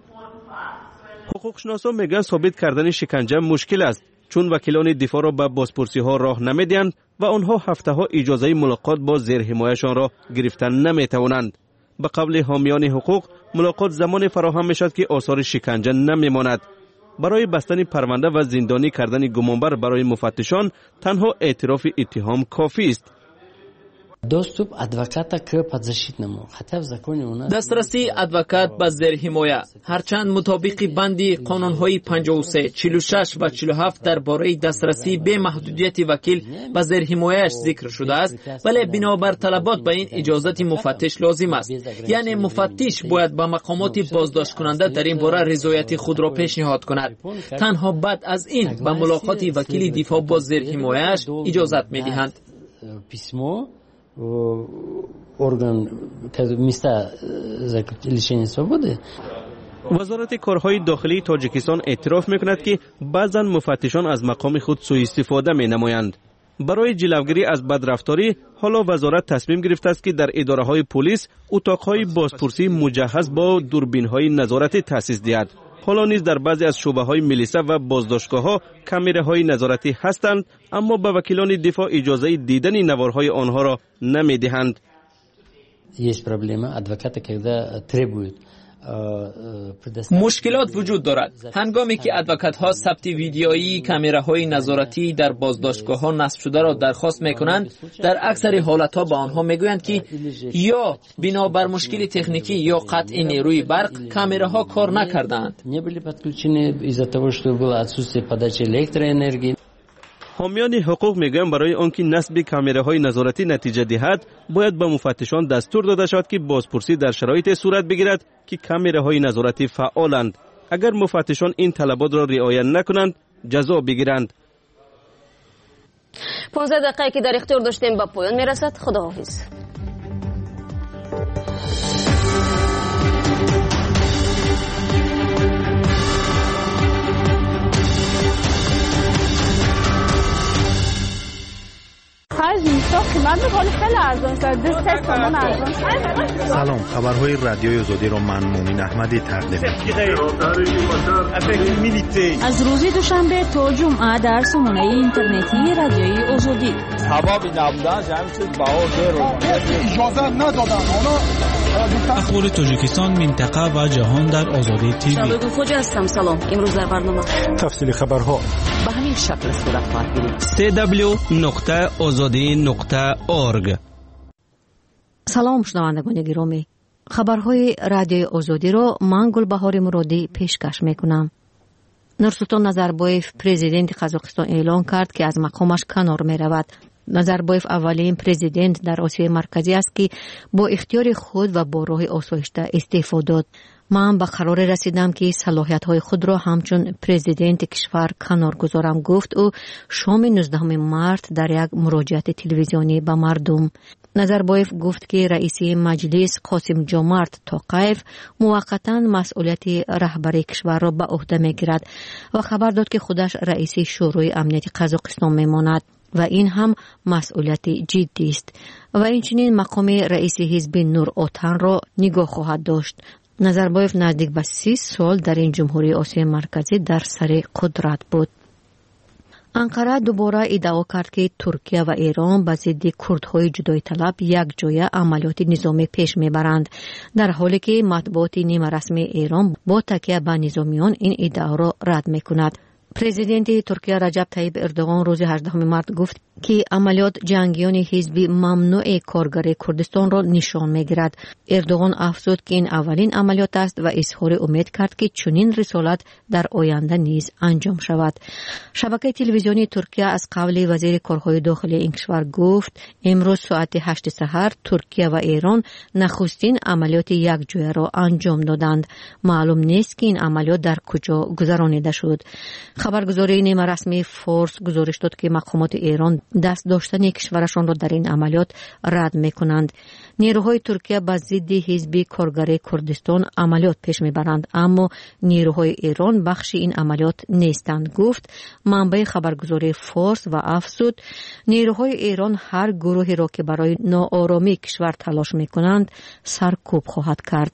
حقوق شناسان میگن ثابت کردن شکنجه مشکل است، چون وکیلان دفاع را به بازپرسی ها راه نمیدهند و آنها هفته ها اجازه ملاقات با زیر حمایه‌شان را گرفتن نمیتوانند. به قول حامیان حقوق ملاقات زمان فراهم میشد که آثار شکنجه نمیماند. برای بستن پرونده و زندانی کردن گمانبر برای مفتشان تنها اعتراف اتهام کافی است. доступ адвоката к подзащитному, хотя в законе у нас دسترسی ادوکات به زیر حمایه هرچند مطابق بندی قانون‌های پنجاه و سه، چهل و شش و چهل و هفت درباره دسترسی به محدودیت وکیل به زیر حمایه‌اش ذکر شده است، ولی بنابر طلبات به این اجازت مفتش لازم است. یعنی مفتش باید به مقامات بازداشت کننده در این باره رضایت خود را پیشنهاد کند. تنها بعد از این به ملاقات وکیل دفاع با زیر حمایه‌اش اجازت می‌دهند. орган места лишения свободы. وزارت کارهای داخلی تاجیکستان اعتراف میکند که بعضا مفتشان از مقام خود سوء استفاده می نمایند. برای جلوگیری از بدرفتاری حالا وزارت تصمیم گرفته است که در اداره های پلیس اتاقهای بازپرسی مجهز با دوربین های نظارتی تأسیس دهد. حالا نیز در بعضی از شعبه های میلیسا و بازداشتگاه ها کامره های نظارتی هستند، اما به وکیلان دفاع اجازه دیدن نوارهای آنها را نمی دهند. Есть проблема адвокаты, когда требуют مشکلات وجود دارد. هنگامی که ادوکات ها ثبت ویدیویی کامراهای نظارتی در بازداشتگاه ها نصب شده را درخواست میکنند، در اکثر حالت ها با آنها میگویند که یا بنابر مشکل تکنیکی یا قطع نیروی برق کامراها کار نکردند. حامیان حقوق میگویند برای آنکه نصب کامراهای نظارتی نتیجه دهد باید به مفتشان دستور داده شود که بازپرسی در شرایط صورت بگیرد که کامراهای نظارتی فعالند. اگر مفتشان این طلبات را رعایت نکنند جزا بگیرند. پانزده دقیقه که در اختیار داشتیم به پایان میرسد. خداحافظ. سلام، خبرهای رادیوی آزادی را من مومن احمدی تقدیم می‌کنم. از روز دوشنبه تا جمعه در سامانه اینترنتی رادیوی آزادی. هوا نبودن جمعیت باور اجازه ندادن. اخبار تاجیکستان، منطقه و جهان در آزادی تیوی. شبگو خوجا هستم. سلام. امروز در برنامه تفصیل خبرها به همین شکل صورت خواهد گرفت. سی دبلیو نقطه آزادی نقطه اورگ. سلام شنوندگان گرامی، خبرهای رادیوی آزادی را من گلبهار مرادی پیشکش میکنم. نورسولطان نظربایف پرزیدنت قزاقستان اعلان کرد که از مقامش کنار می رود. نظربایف اولین پرزیدنت در آسیای مرکزی است که با اختیار خود و با راه آسایشته استعفا داد. من به قرار رسیدم که صلاحیت‌های خود را همچون پرزیدنت کشور کنار گذارم، گفت او شام نوزدهم مارس در یک مراجعه تلویزیونی به مردم. نظربایف گفت که رئیس مجلس قاسم جمارت توقیف موقتا مسئولیت رهبری کشور را به عهده میگیرد و خبر داد که خودش رئیس شورای امنیت قزاقستان میماند و این هم مسئولیت جدی است و اینچنین مقام رئیس حزب نور اوتان را نگاه خواهد داشت. نظربایف نزدیک به سی سال در این جمهوری آسیای مرکزی در سر قدرت بود. انقره دوباره ادعا کرد که ترکیه و ایران به ضد کردهای جدایی طلب یک جایه عملیات نظامی پیش میبرند، در حالی که مطبوعات نیمه رسمی ایران با تکیه به نظامیان این ادعا را رد میکند. پرزیدنت ترکیه رجب طیب اردوغان روز هجدهم مارس گفت که عملیات جنگیان حزب ممنوع کارگری کردستان را نشان میگیرد. اردوغان افزود که این اولین عملیات است و اظهار امید کرد که چنین رسالت در آینده نیز انجام شود. شبکه تلویزیونی ترکیه از قبل وزیر کارهای داخلی این کشور گفت امروز ساعت هشت سحر ترکیه و ایران نخستین عملیات یک جایه را انجام دادند. معلوم نیست که این عملیات در کجا گذرانیده شد. خبرگزاری نیمه رسمی فورس گزارش داد که مقامات ایران دست داشتن کشورشان را در این عملیات رد میکنند. نیروهای ترکیه به ضد حزب کارگری کردستان عملیات پیش میبرند، اما نیروهای ایران بخشی این عملیات نیستند، گفت منبع خبرگزاری فورس و افزود نیروهای ایران هر گروهی را که برای ناآرامی کشور تلاش میکنند سرکوب خواهد کرد.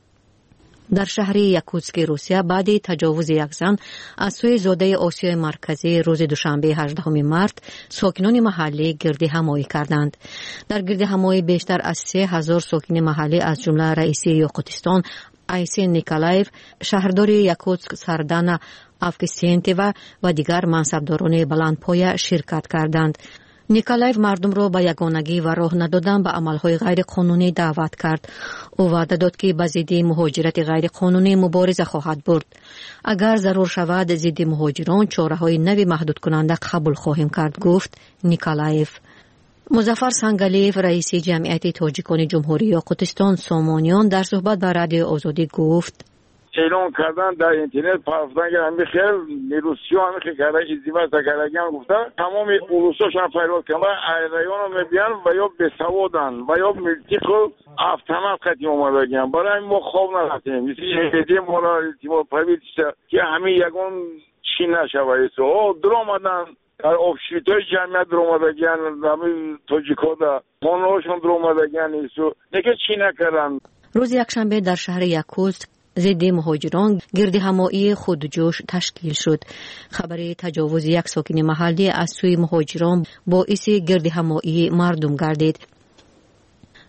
در شهر یاکوتسک روسیه بعد تجاوز یک زن از سوی زاده آسیای مرکزی روز دوشنبه هجدهم مارس ساکنان محلی گرد همایی کردند. در گرد همایی بیشتر از سه هزار ساکن محلی از جمله رئیس یاقوتستان آیسین نیکولایف، شهردار یاکوتسک سردان افکسینتیوا و دیگر منصبداران بلندپایه شرکت کردند. نیکولایف مردم را به یگانگی و راه ندادن به عملهای غیر قانونی دعوت کرد. او وعده داد که به ضد مهاجرت غیر قانونی مبارزه خواهد برد. اگر ضرور شود ضد مهاجران چاره‌های نوی محدود کننده قبول خواهیم کرد، گفت نیکولایف. مظفر سنگالیف رئیس جمعیت تاجیکان جمهوری یاقوتستان سامانیان در صحبت با رادیو آزادی گفت اعلام کردن در اینترنت پرفتن که همه خیل نیروسی همه خیل کرده ازدیوز دکرگیان گفتن تمام اولوساشان فیروز کن و ایرایان رو میبین و یا بسوادن و یا ملتیق و افتمت قدیم اومده گیم برای ما خواب نرفتیم مثل هدیه مورا التیمور پرویدیسته که همه یکون چی نشوه ایسو در آمدن در افشیت های جمعیت در آمده گیم همه تاجیکا در خانهاشون در آمده گیم ایسو نکه چی نکردن. روز یکشنبه در شهر یاکوتسک ضد مهاجران گرد همایی خودجوش تشکیل شد. خبر تجاوز یک ساکن محلی از سوی مهاجران باعث گرد همایی مردم گردید.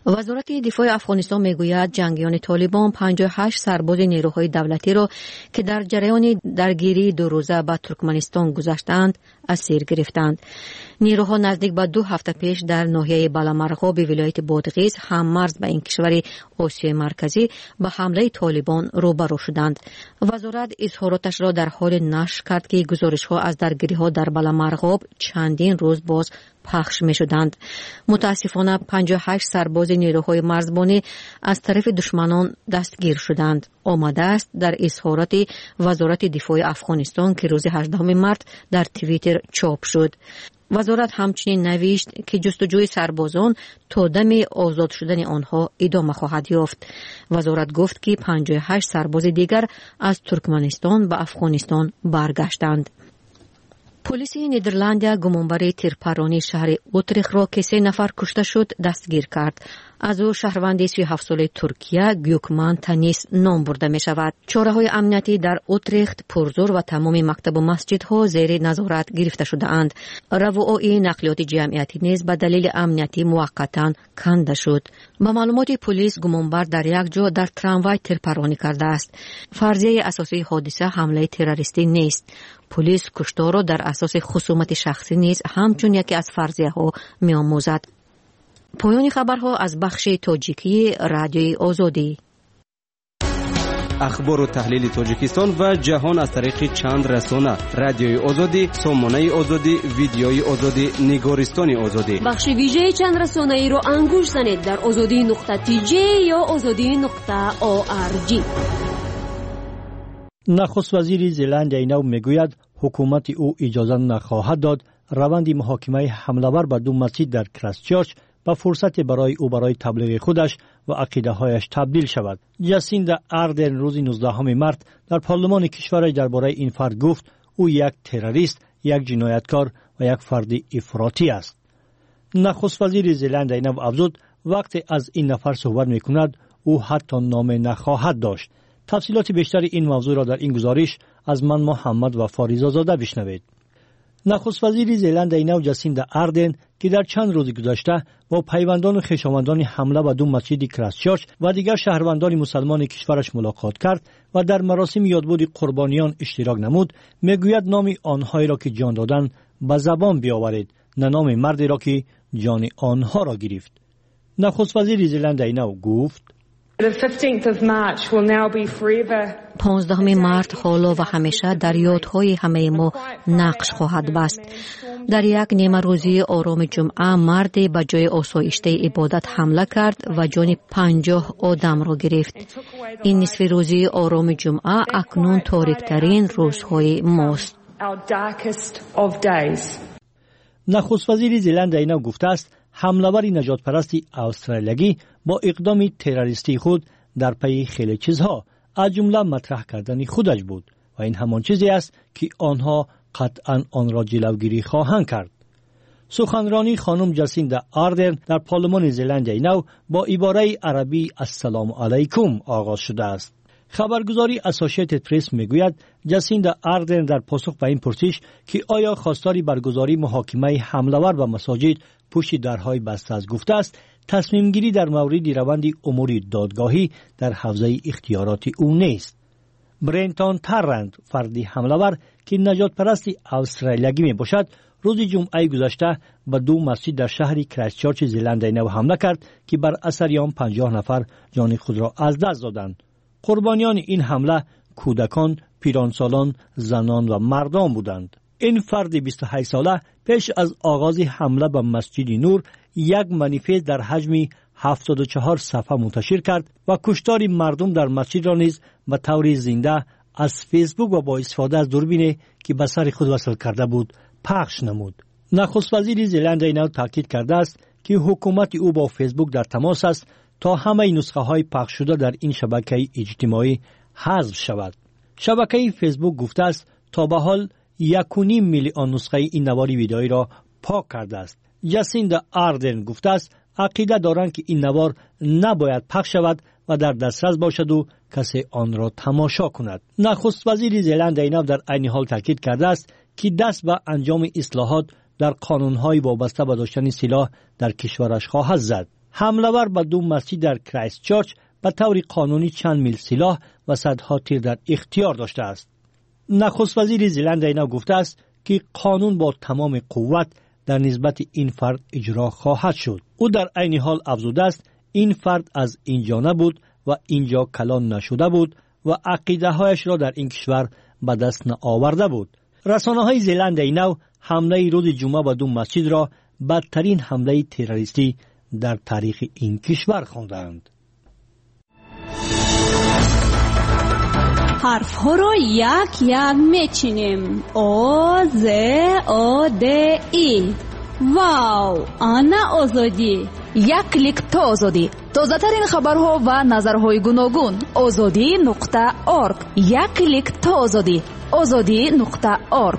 وزارت دفاع افغانستان میگوید جنگیان طالبان پنجاه و هشت سرباز نیروهای دولتی را که در جریان درگیری دو روزه به ترکمنستان گذشتند اسیر گرفتند. نیروها نزدیک به دو هفته پیش در ناحیه بالامرغاب ولایت بادغیس هممرز به این کشور آسیای مرکزی به حمله طالبان روبرو شدند. وزارت اظهاراتش را در حال نشر کرد که گزارش‌ها از درگیری‌ها در بالامرغاب چندین روز باز پخش می شدند. متاسفانه پنجاه و هشت سرباز نیروهای مرزبانی از طرف دشمنان دستگیر شدند. آمده است در اظهارات وزارت دفاع افغانستان که روز هجدهم مارس در توییتر چاپ شد. وزارت همچنین نوشت که جستجوی سربازان تا دم آزاد شدن آنها ادامه خواهد یافت. وزارت گفت که پنجاه و هشت سرباز دیگر از ترکمنستان به افغانستان برگشتند. پلیس نیدرلند گمانبر تیرپرانی شهر اوتریخت را که سه نفر کشته شد دستگیر کرد. از او شهروند سی و هفت ساله ترکیه گیوکمن تنیس نام برده می شود. چاره‌های امنیتی در اوتریخت پرزور و تمام مکتب و مسجدها زیر نظارت گرفته شده اند. روائع نقلیات جمعیتی نیز به دلیل امنیتی موقتا کنده شد. با معلومات پلیس گمانبر در یک جا در تراموای تیرپرانی کرده است. فرضیه اساسی حادثه حمله تروریستی نیست. پلیس کشتار را در اساس خصومت شخصی نیز همچون یکی از فرضیه ها می آموزد. پایان خبرها از بخش تاجیکی رادیوی آزادی. اخبار و تحلیل تاجیکستان و جهان از طریق چند رسانه: رادیوی آزادی، سامانه آزادی، ویدیوی آزادی، نگارستان آزادی. بخش ویژه چند رسانه ای رو انگوش زنید در آزادی نقطه تی جی یا آزادی نقطه او آر جی. نخست وزیر زلندیای نو میگوید حکومت او اجازه نخواهد داد روند محاکمه حمله‌آور به دو مسجد در کراستچرچ با فرصت برای او برای تبلیغ خودش و عقیده‌هایش تبدیل شود. جاسیندا آردرن روز نوزدهم مارس در پارلمان کشورش درباره این فرد گفت او یک تروریست، یک جنایتکار و یک فرد افراطی است. نخست وزیر زلندیای نو افزود وقتی از این نفر صحبت می‌کند او حتی نام نخواهد داشت. تفصیلات بیشتر این موضوع را در این گزارش از من محمد و فاریزا زاده بشنوید. نخست وزیر زلندیای نو جاسیندا آردرن که در چند روز گذشته با پیوندان و خویشاوندان حمله به دو مسجد کراستچرچ و دیگر شهروندان مسلمان کشورش ملاقات کرد و در مراسم یادبود قربانیان اشتراک نمود، میگوید نام آنهایی را که جان دادند به زبان بیاورید، نه نام مردی را که جان آنها را گرفت. نخست وزیر زلندیای نو گفت پانزدهم مارس حالا و همیشه در یادهای همه ما نقش خواهد بست. در یک نیمه روزی آرام جمعه مردی به جای آسایشته عبادت حمله کرد و جان پنجاه آدم را گرفت. این نصف روزی آرام جمعه اکنون تاریک‌ترین روزهای ماست. نخست وزیر زلندیای نو گفته است حمله‌آور نجات پرستی استرالیایی با اقدام تروریستی خود در پی خیلی چیزها از جمله مطرح کردن خودش بود و این همان چیزی است که آنها قطعاً آن را جلوگیری خواهند کرد. سخنرانی خانم جاسیندا آردرن در پارلمان زلندیای نو با عباره عربی السلام علیکم آغاز شده است. خبرگزاری اسوسییتد پرس میگوید جاسیندا آردرن در پاسخ به این پرسش که آیا خواستار برگزاری محاکمه حمله‌آور به مساجد پشت درهای بسته است گفته است تصمیم گیری در مورد روند امور دادگاهی در حوزه اختیارات او نیست. برنتان تارنت فردی حمله‌آور که نجات پرست استرالیایی می باشد روز جمعه گذشته به دو مسجد در شهر کراستچرچ زلندیای نو حمله کرد که بر اثر آن پنجاه نفر جان خود را از دست دادند. قربانیان این حمله کودکان، پیرانسالان، زنان و مردان بودند. این فرد بیست و هشت ساله پیش از آغاز حمله به مسجد نور یک منیفست در حجم هفتاد و چهار صفحه منتشر کرد و کشتار مردم در مسجد را نیز به طور زنده از فیسبوک و با استفاده از دوربین که به سر خود وصل کرده بود پخش نمود. نخست وزیر زلندیای نو تاکید کرده است که حکومت او با فیسبوک در تماس است تا همه نسخه های پخش شده در این شبکه اجتماعی حذف شود. شبکه فیسبوک گفته است تا به حال یک و نیم میلیون نسخه این نوار ویدئویی را پاک کرده است. جاسیندا آردرن گفته است عقیده دارند که این نوار نباید پخش شود و در دسترس باشد و کسی آن را تماشا کند. نخست وزیر زلندیای نو در عین حال تاکید کرده است که دست به انجام اصلاحات در قانون‌های وابسته به داشتن سلاح در کشورش خواهد زد. حمله‌ور به دو مسجد در کرایست چرچ به طور قانونی چند میل سلاح و صدها تیر در اختیار داشته است. نخست وزیر زلند اینا گفته است که قانون با تمام قوت در نسبت این فرد اجرا خواهد شد. او در عین حال افزوده است این فرد از اینجا نبود و اینجا کلان نشده بود و عقیده هایش را در این کشور به دست نآورده بود. رسانه های زلند نو حمله روز جمعه به دو مسجد را بدترین حمله تروریستی در تاریخ این کشور خواندند. حرف ها را یک یک میچینیم. او ز او د ای. واو، آنا آزادی. یک کلیک تا آزادی. تازه ترین خبرها و نظرهای گوناگون. آزادی نقطه اورگ. یک کلیک تا آزادی. آزادی نقطه اورگ.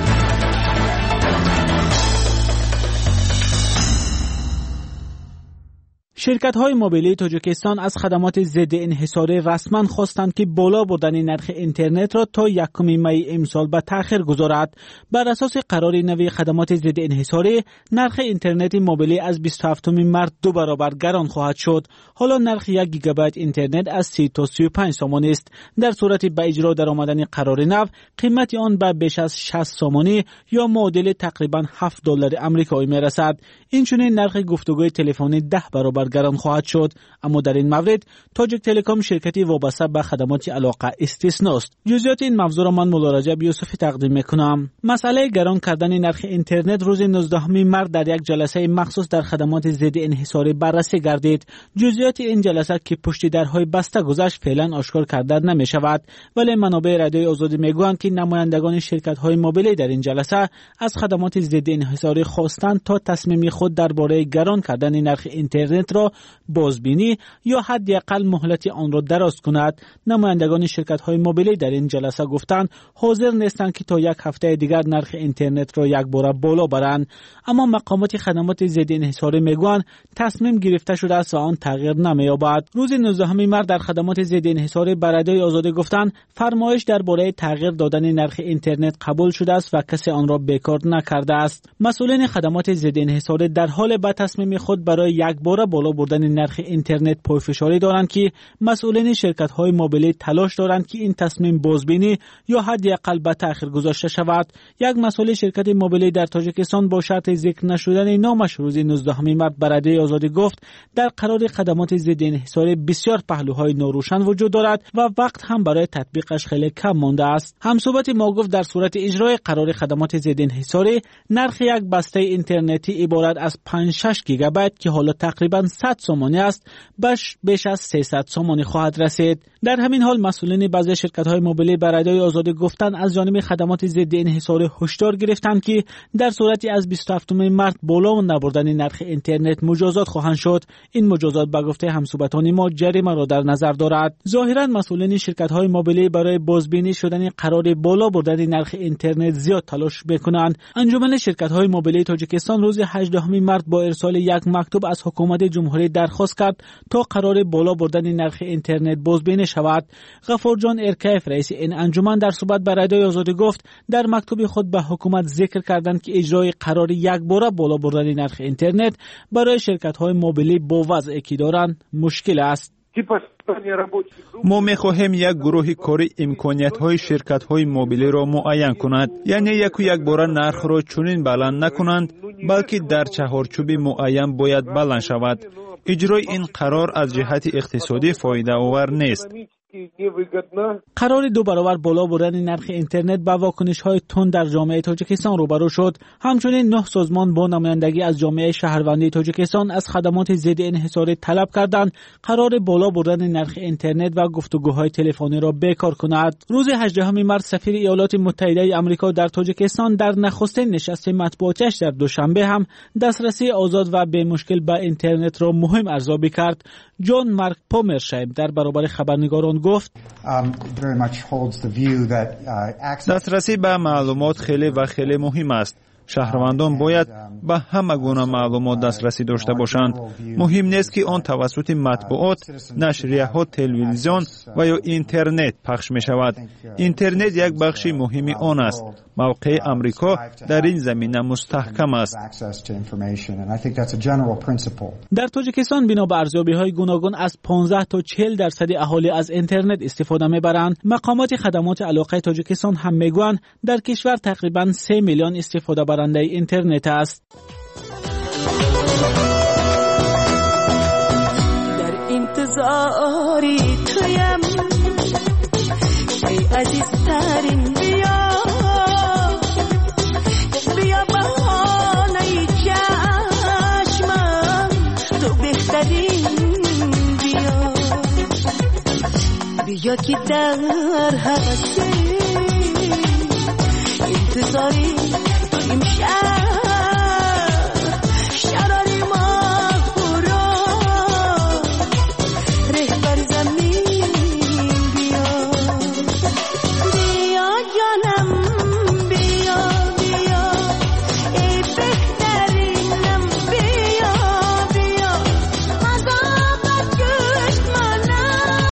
شرکت‌های موبیلی تاجیکستان از خدمات ضد انحصاری رسما خواستند که بالا بردن نرخ اینترنت را تا یکم می امسال به تأخیر گذارد. بر اساس قرار نوی خدمات ضد انحصاری، نرخ اینترنت موبیلی از بیست و هفتم مارس دو برابر گران خواهد شد. حالا نرخ یک گیگابایت اینترنت از سی تا سی و پنج سوم است. در صورت به اجرا درآمدن قرار نو، قیمت آن به بیش از شصت سومانی یا معادل تقریبا هفت دلار آمریکایی میرسد. این چنین نرخ گفتگوی تلفنی ده برابر گران خواهد شد. اما در این مورد تاجیک تلکام شرکتی وابسته به خدمات علاقه استثناست. جزئیات این موضوع را من مولا رجب یوسفی تقدیم میکنم. مسئله گران کردن نرخ اینترنت روز نوزدهم مارس در یک جلسه مخصوص در خدمات ضد انحصاری بررسی گردید. جزئیات این جلسه که پشت درهای بسته گذشت فعلا آشکار کرده نمی شود، ولی منابع رادیوی آزادی میگویند که نمایندگان شرکت های موبیلی در این جلسه از خدمات ضد انحصاری خواستند تا تصمیم خود درباره گران کردن نرخ اینترنت را بازبینی یا حداقل مهلت آن را دراز کند. نمایندگان شرکت های موبیلی در این جلسه گفتند حاضر نیستند که تا یک هفته دیگر نرخ اینترنت را یک بار بالا برند، اما مقامات خدمات ضد انحصاری میگویند تصمیم گرفته شده است و آن تغییر نمی‌یابد. روز نوزدهم مارس در خدمات ضد انحصاری به رادیوی آزادی گفتند فرمایش درباره تغییر دادن نرخ اینترنت قبول شده است و کسی آن را بیکار نکرده است. مسئولین خدمات ضد انحصاری در حال به تصمیم خود برای یک بار بالا بردن نرخ اینترنت پایفشاری دارند که مسئولین شرکت‌های موبیلی تلاش دارند که این تصمیم بازبینی یا حداقل به تأخیر گذاشته شود. یک مسئول شرکت موبیلی در تاجیکستان با شرط ذکر نشدن نامش روز نوزدهم مارس به رادیوی آزادی گفت در قرار خدمات ضد انحصاری بسیار پهلوهای ناروشن وجود دارد و وقت هم برای تطبیقش خیلی کم مانده است. همصحبت ما گفت در صورت اجرای قرار خدمات ضد انحصاری نرخ یک بسته اینترنتی عبارت از پنج شش گیگابایت که حالا تقریبا صد سومانی است بش بیش از سیصد سومانی خواهد رسید. در همین حال مسئولین بعضی شرکت‌های موبیلی به رادیوی آزادی گفتند از جانب خدمات ضد انحصاری هشدار گرفتند که در صورتی از بیست و هفتم مارس بالا نبردن نرخ اینترنت مجازات خواهند شد. این مجازات به گفته همصحبتان ما جریمه را در نظر دارد. ظاهرا مسئولین شرکت‌های موبیلی برای بازبینی شدن قرار بالا بردن نرخ اینترنت زیاد تلاش می‌کنند. انجمن شرکت‌های موبیلی تاجیکستان روز هجدهم مارس با ارسال یک مکتوب از حکومت جمهوری درخواست کرد تا قرار بالا بردن نرخ اینترنت بازبینی شود. غفور جان ارکیف رئیس این انجمن در صحبت با رادیوی آزادی گفت در مکتوب خود به حکومت ذکر کردند که اجرای قرار یک باره بالا بردن نرخ اینترنت برای شرکت‌های موبیلی با وضعی که دارند مشکل است. ما می‌خواهیم یک گروه کاری امکانیت‌های شرکت‌های موبیلی را معین کند، یعنی یک و یک بار نرخ را چنین بلند نکنند بلکه در چهارچوب معین باید بلند شود. اجرای این قرار از جهت اقتصادی فایده آور نیست. قرار دو برابر بالا بردن نرخ اینترنت با واکنش‌های تند در جامعه تاجیکستان روبرو شد. همچنین نه سازمان با نمایندگی از جامعه شهروندی تاجیکستان از خدمات ضد انحصاری طلب کردند قرار بالا بردن نرخ اینترنت و گفتگوهای تلفنی را بیکار کند. روز هجدهم مارس سفیر ایالات متحده آمریکا در تاجیکستان در نخستین نشست مطبوعاتیش در دوشنبه هم دسترسی آزاد و بی مشکل به اینترنت را مهم ارزیابی کرد. جان مارک پومرشایم در برابر خبرنگاران گفت دسترسی به معلومات خیلی و خیلی مهم است. شهروندان باید به همه گونه معلومات دسترسی داشته باشند. مهم نیست که آن توسط مطبوعات، نشریه‌ها، تلویزیون و یا اینترنت پخش می شود. اینترنت یک بخش مهم آن است. موقع امریکا در این زمینه مستحکم است. در تاجیکستان بنا به ارزیابی‌های گوناگون از پانزده تا چهل درصد اهالی از اینترنت استفاده می‌برند. مقامات خدمات علاقه تاجیکستان هم میگویند در کشور تقریباً سه میلیون استفاده برنده اینترنت است. در انتظاری تویم ای عزیزترین، بیا بیا بهانه چشمم، تو بهترین، بیا بیا که در هستی انتظاری تو امشب